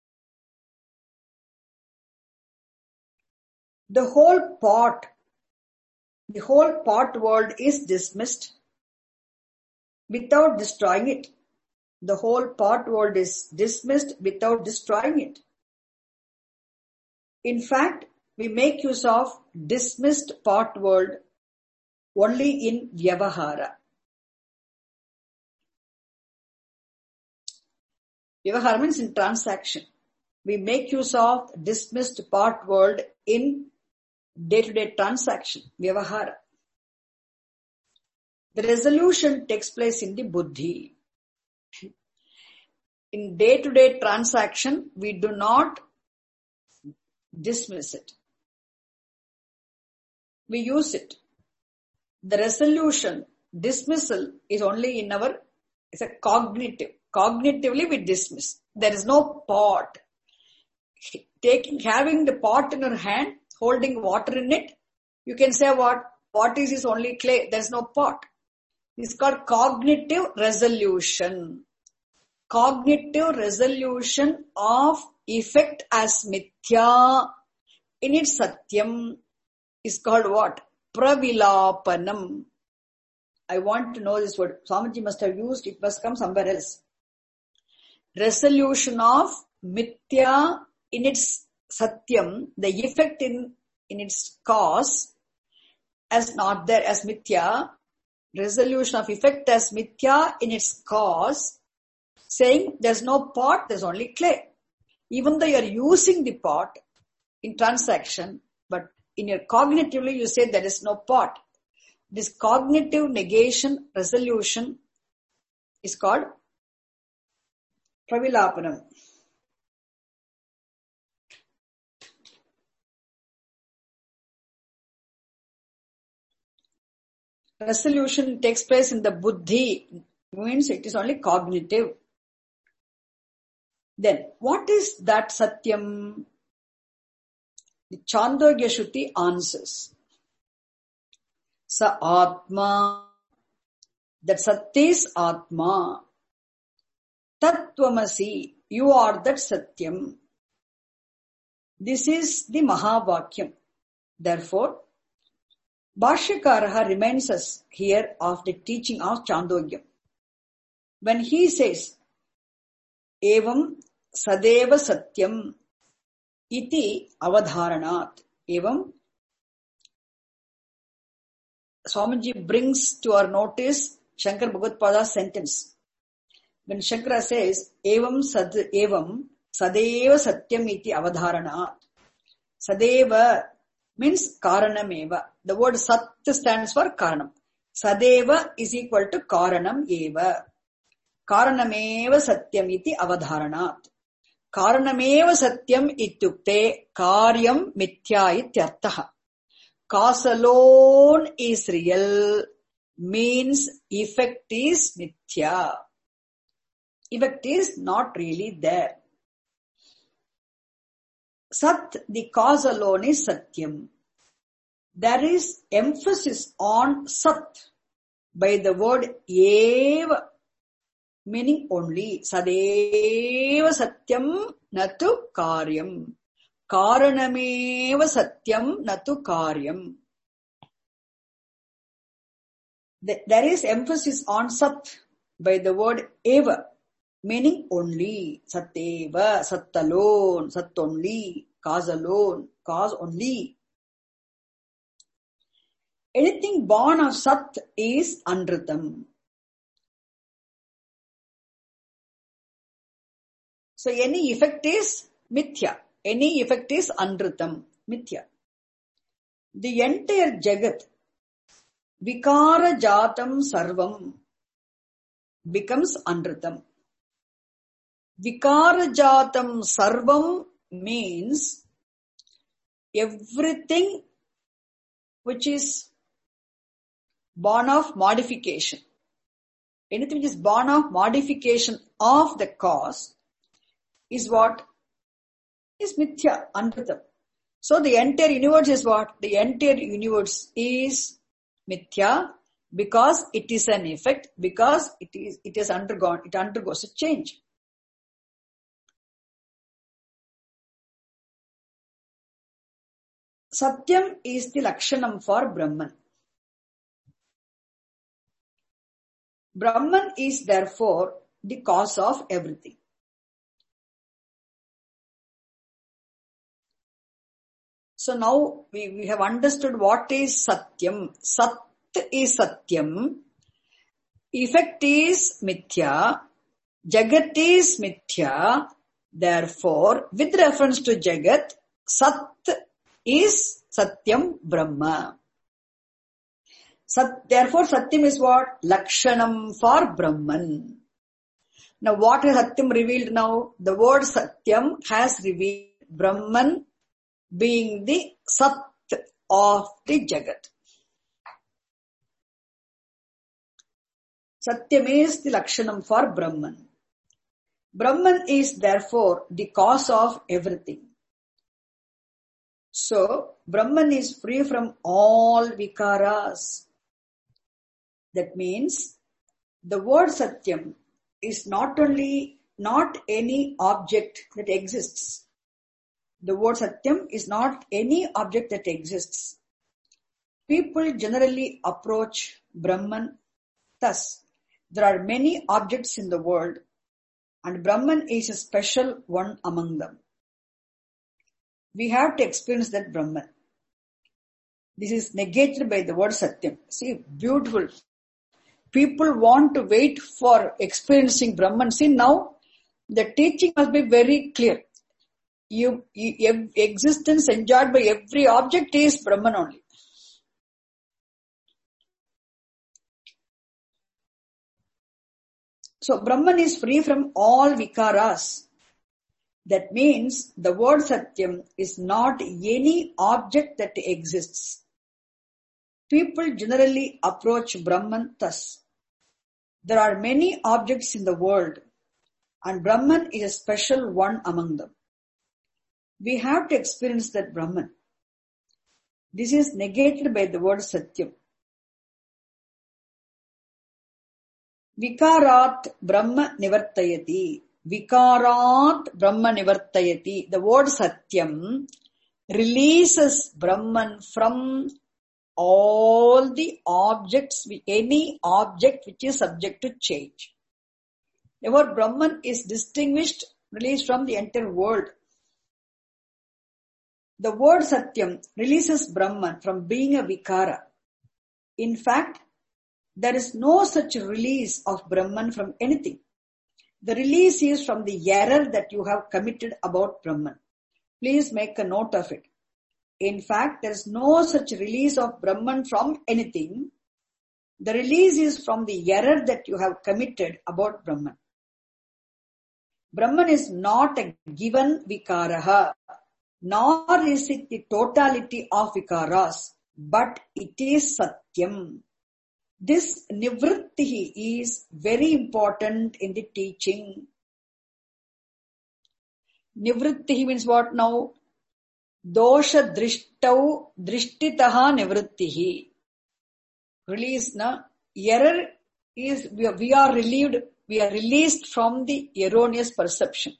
The whole pot world is dismissed without destroying it. The whole pot world is dismissed without destroying it. In fact, we make use of dismissed pot world only in Vyavahara. Vyavahara means in transaction. We make use of dismissed pot world in day-to-day transaction, Vyavahara. The resolution takes place in the buddhi. In day-to-day transaction, we do not dismiss it. We use it. The resolution, dismissal is only in it's a cognitive. Cognitively we dismiss. There is no pot. Having the pot in your hand, holding water in it, you can say what is only clay. There is no pot. It's called cognitive resolution. Cognitive resolution of effect as mithya in its satyam is called what? Pravilapanam. I want to know this word. Swamiji must have used, it must come somewhere else. Resolution of mithya in its satyam, the effect in its cause as not there as mithya, resolution of effect as mithya in its cause, saying there's no pot, there's only clay. Even though you're using the pot in transaction, but in your cognitively you say there is no pot. This cognitive negation resolution is called pravilapanam. Resolution takes place in the buddhi, means it is only cognitive. Then, what is that satyam? The Chandogya Shruti answers. Sa Atma, that Sat is Atma. Tattvamasi, you are that Satyam. This is the Mahavakyam. Therefore, Bhashyakaraha reminds us here of the teaching of Chandogya. When he says, Evam Sadeva Satyam iti avadharanat. Evam, Swamiji brings to our notice Shankar Bhagavad-pada's sentence. When Shankara says, Evam Sadeva Satyam iti avadharanat. Sadeva means Karanameva. The word Sat stands for Karanam. Sadeva is equal to Karanam eva. Karanameva Satyam iti avadharanat. Karanameva Satyam ityukte karyam mithya ityartaha. Cause alone is real, means effect is mithya. Effect is not really there. Sat, the cause alone is Satyam. There is emphasis on Sat by the word Eva, meaning only. Sadeva Satyam natu karyam. Karanameva Satyam natu karyam. There is emphasis on Sat by the word Eva, meaning only. Sateva, Sat alone, Sat only, cause alone, cause only. Anything born of Sat is Anritam. So any effect is Mithya. Any effect is anritam. Mithya. The entire Jagat, Vikara Jatam Sarvam, becomes anritam. Vikara Jatam Sarvam means everything which is born of modification. Anything which is born of modification of the cause is what? Is mithya, anritam. So the entire universe is what? The entire universe is mithya because it is an effect, because it undergoes a change. Satyam is the lakshanam for Brahman. Brahman is therefore the cause of everything. So now we have understood what is Satyam. Sat is Satyam. Effect is Mithya. Jagat is Mithya. Therefore, with reference to Jagat, Sat is Satyam Brahma. Therefore, Satyam is what? Lakshanam for Brahman. Now, what has Satyam revealed now? The word Satyam has revealed Brahman being the Sat of the Jagat. Satyam is the Lakshanam for Brahman. Brahman is therefore the cause of everything. So, Brahman is free from all vikaras. That means, the word Satyam is not any object that exists. The word Satyam is not any object that exists. People generally approach Brahman thus. There are many objects in the world and Brahman is a special one among them. We have to experience that Brahman. This is negated by the word Satyam. See, beautiful. People want to wait for experiencing Brahman. See, now the teaching must be very clear. Existence enjoyed by every object is Brahman only. So Brahman is free from all vikaras. That means the word Satyam is not any object that exists. People generally approach Brahman thus. There are many objects in the world and Brahman is a special one among them. We have to experience that Brahman. This is negated by the word Satyam. Vikarat Brahma Nivartayati. Vikarat Brahma Nivartayati. The word Satyam releases Brahman from all the objects, any object which is subject to change. Therefore, Brahman is distinguished, released from the entire world. The word Satyam releases Brahman from being a vikara. In fact, there is no such release of Brahman from anything. The release is from the error that you have committed about Brahman. Please make a note of it. In fact, there is no such release of Brahman from anything. The release is from the error that you have committed about Brahman. Brahman is not a given vikaraha, nor is it the totality of vikaras, but it is Satyam. This nivritti is very important in the teaching. Nivritti means what now? Dosha drishtau drishtitaha nivrittihi. Release na. Error is, we are released from the erroneous perception.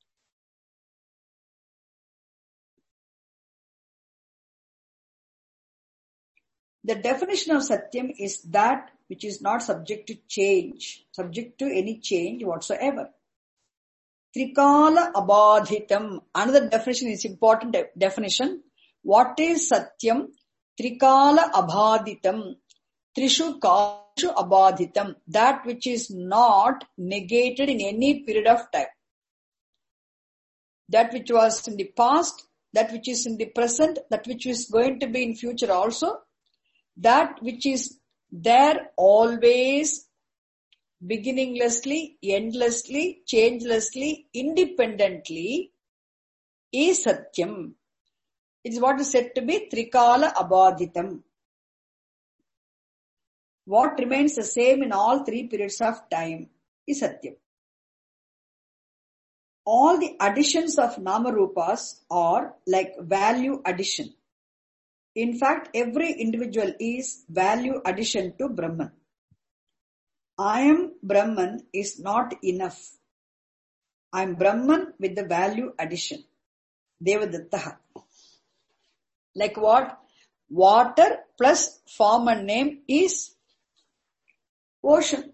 The definition of Satyam is that which is not subject to change, subject to any change whatsoever. Trikala abadhitam. Another definition is important definition. What is Satyam? Trikala abadhitam. Trishu kashu abadhitam. That which is not negated in any period of time. that which was in the past, that which is in the present, that which is going to be in future also, that which is there always, beginninglessly, endlessly, changelessly, independently, is Satyam. It is what is said to be Trikala Abaditam. What remains the same in all three periods of time is Satyam. All the additions of Namarupas are like value addition. In fact, every individual is value addition to Brahman. I am Brahman is not enough. I am Brahman with the value addition. Devadattaha. Like what? Water plus form and name is ocean.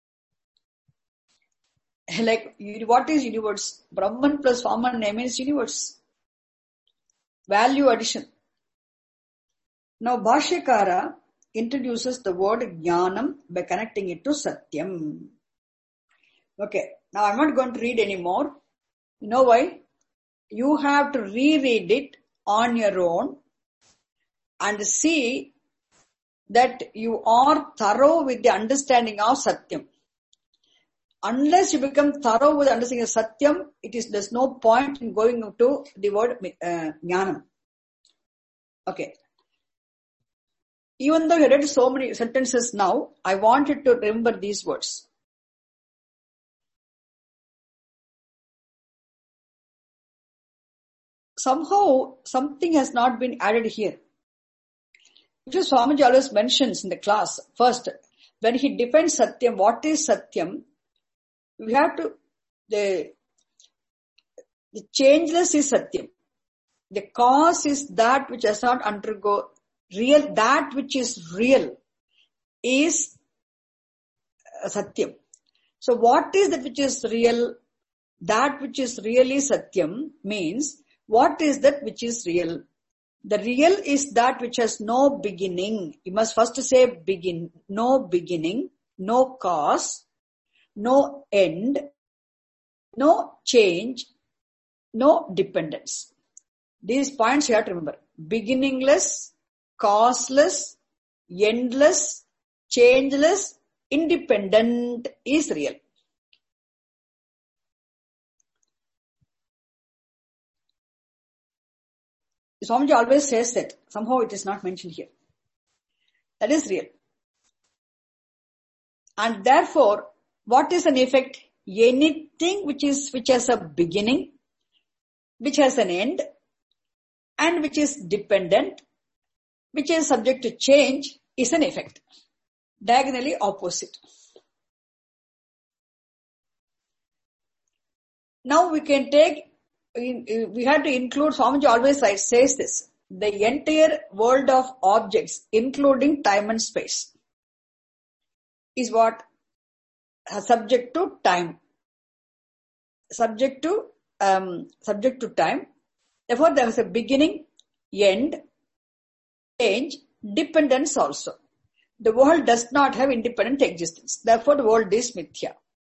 Like what is universe? Brahman plus form and name is universe. Value addition. Now Bhashyakara introduces the word Jnanam by connecting it to Satyam. Okay, now I'm not going to read anymore. You know why? You have to reread it on your own and see that you are thorough with the understanding of Satyam. Unless you become thorough with understanding of Satyam, there's no point in going to the word Jnanam. Okay. Even though you read so many sentences now, I want you to remember these words. Somehow, something has not been added here. Which Swamiji always mentions in the class. First, when he defines Satyam, what is Satyam? We have to, the changeless is Satyam. The cause is that which does not undergo real, that which is real is Satyam. So what is that which is real? That which is really Satyam means, what is that which is real? The real is that which has no beginning. You must first say begin, no beginning, no cause, no end, no change, no dependence. These points you have to remember. Beginningless, causeless, endless, changeless, independent is real. Swamiji always says that. Somehow it is not mentioned here. That is real. And therefore, what is an effect? Anything which has a beginning, which has an end, and which is dependent, which is subject to change, is an effect. Diagonally opposite. Now we can take, we have to include, Swamiji always says this, the entire world of objects, including time and space, is what? Subject to time. Subject to time. Therefore, there is a beginning, end, change, dependence also. The world does not have independent existence. Therefore, the world is mithya.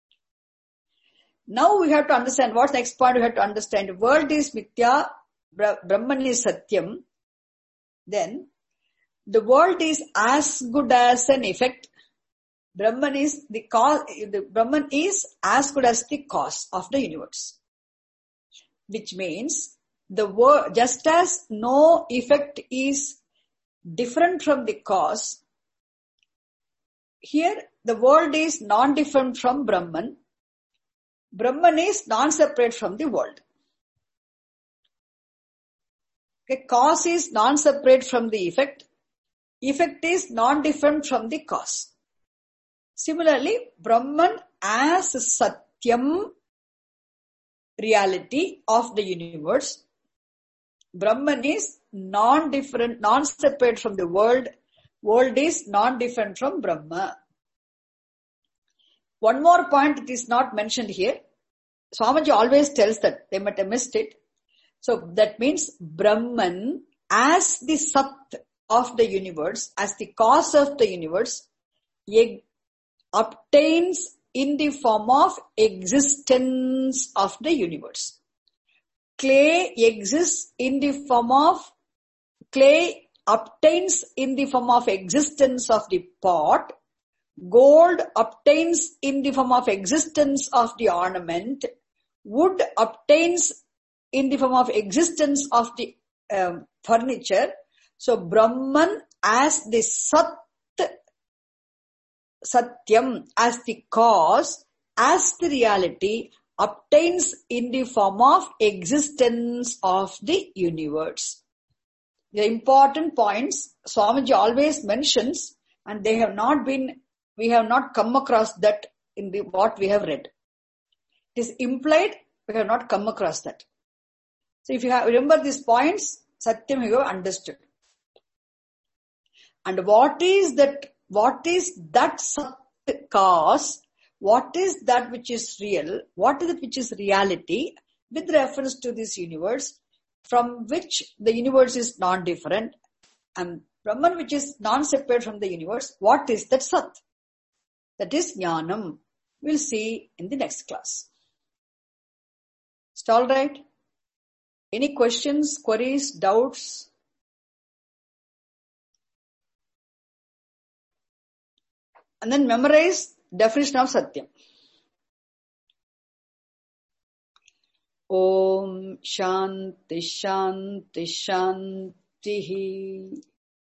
Now we have to understand, what's the next point we have to understand? The world is mithya, Brahman is Satyam. Then, the world is as good as an effect. Brahman is the cause, Brahman is as good as the cause of the universe. Which means, the world, just as no effect is different from the cause, here the world is non-different from Brahman. Brahman is non-separate from the world. The cause is non-separate from the effect. Effect is non-different from the cause. Similarly, Brahman as Satyam, reality of the universe. Brahman is non-different, non-separate from the world. World is non-different from Brahma. One more point that is not mentioned here. Swamiji always tells that, they might have missed it. So that means Brahman as the Sat of the universe, as the cause of the universe, obtains in the form of existence of the universe. clay exists in the form of, clay obtains in the form of existence of the pot, gold obtains in the form of existence of the ornament, wood obtains in the form of existence of the furniture. So Brahman as the Satyam, as the cause, as the reality, obtains in the form of existence of the universe. The important points Swamiji always mentions, and we have not come across that in what we have read. It is implied, we have not come across that. So if you remember these points, Satyam you have understood. And what is that Sat cause? What is that which is real? What is it which is reality with reference to this universe, from which the universe is non-different, and Brahman which is non-separate from the universe? What is that Sat? That is Jnanam. We'll see in the next class. Is it all right? Any questions, queries, doubts? And then memorize definition of Satyam. Om Shanti Shanti Shanti.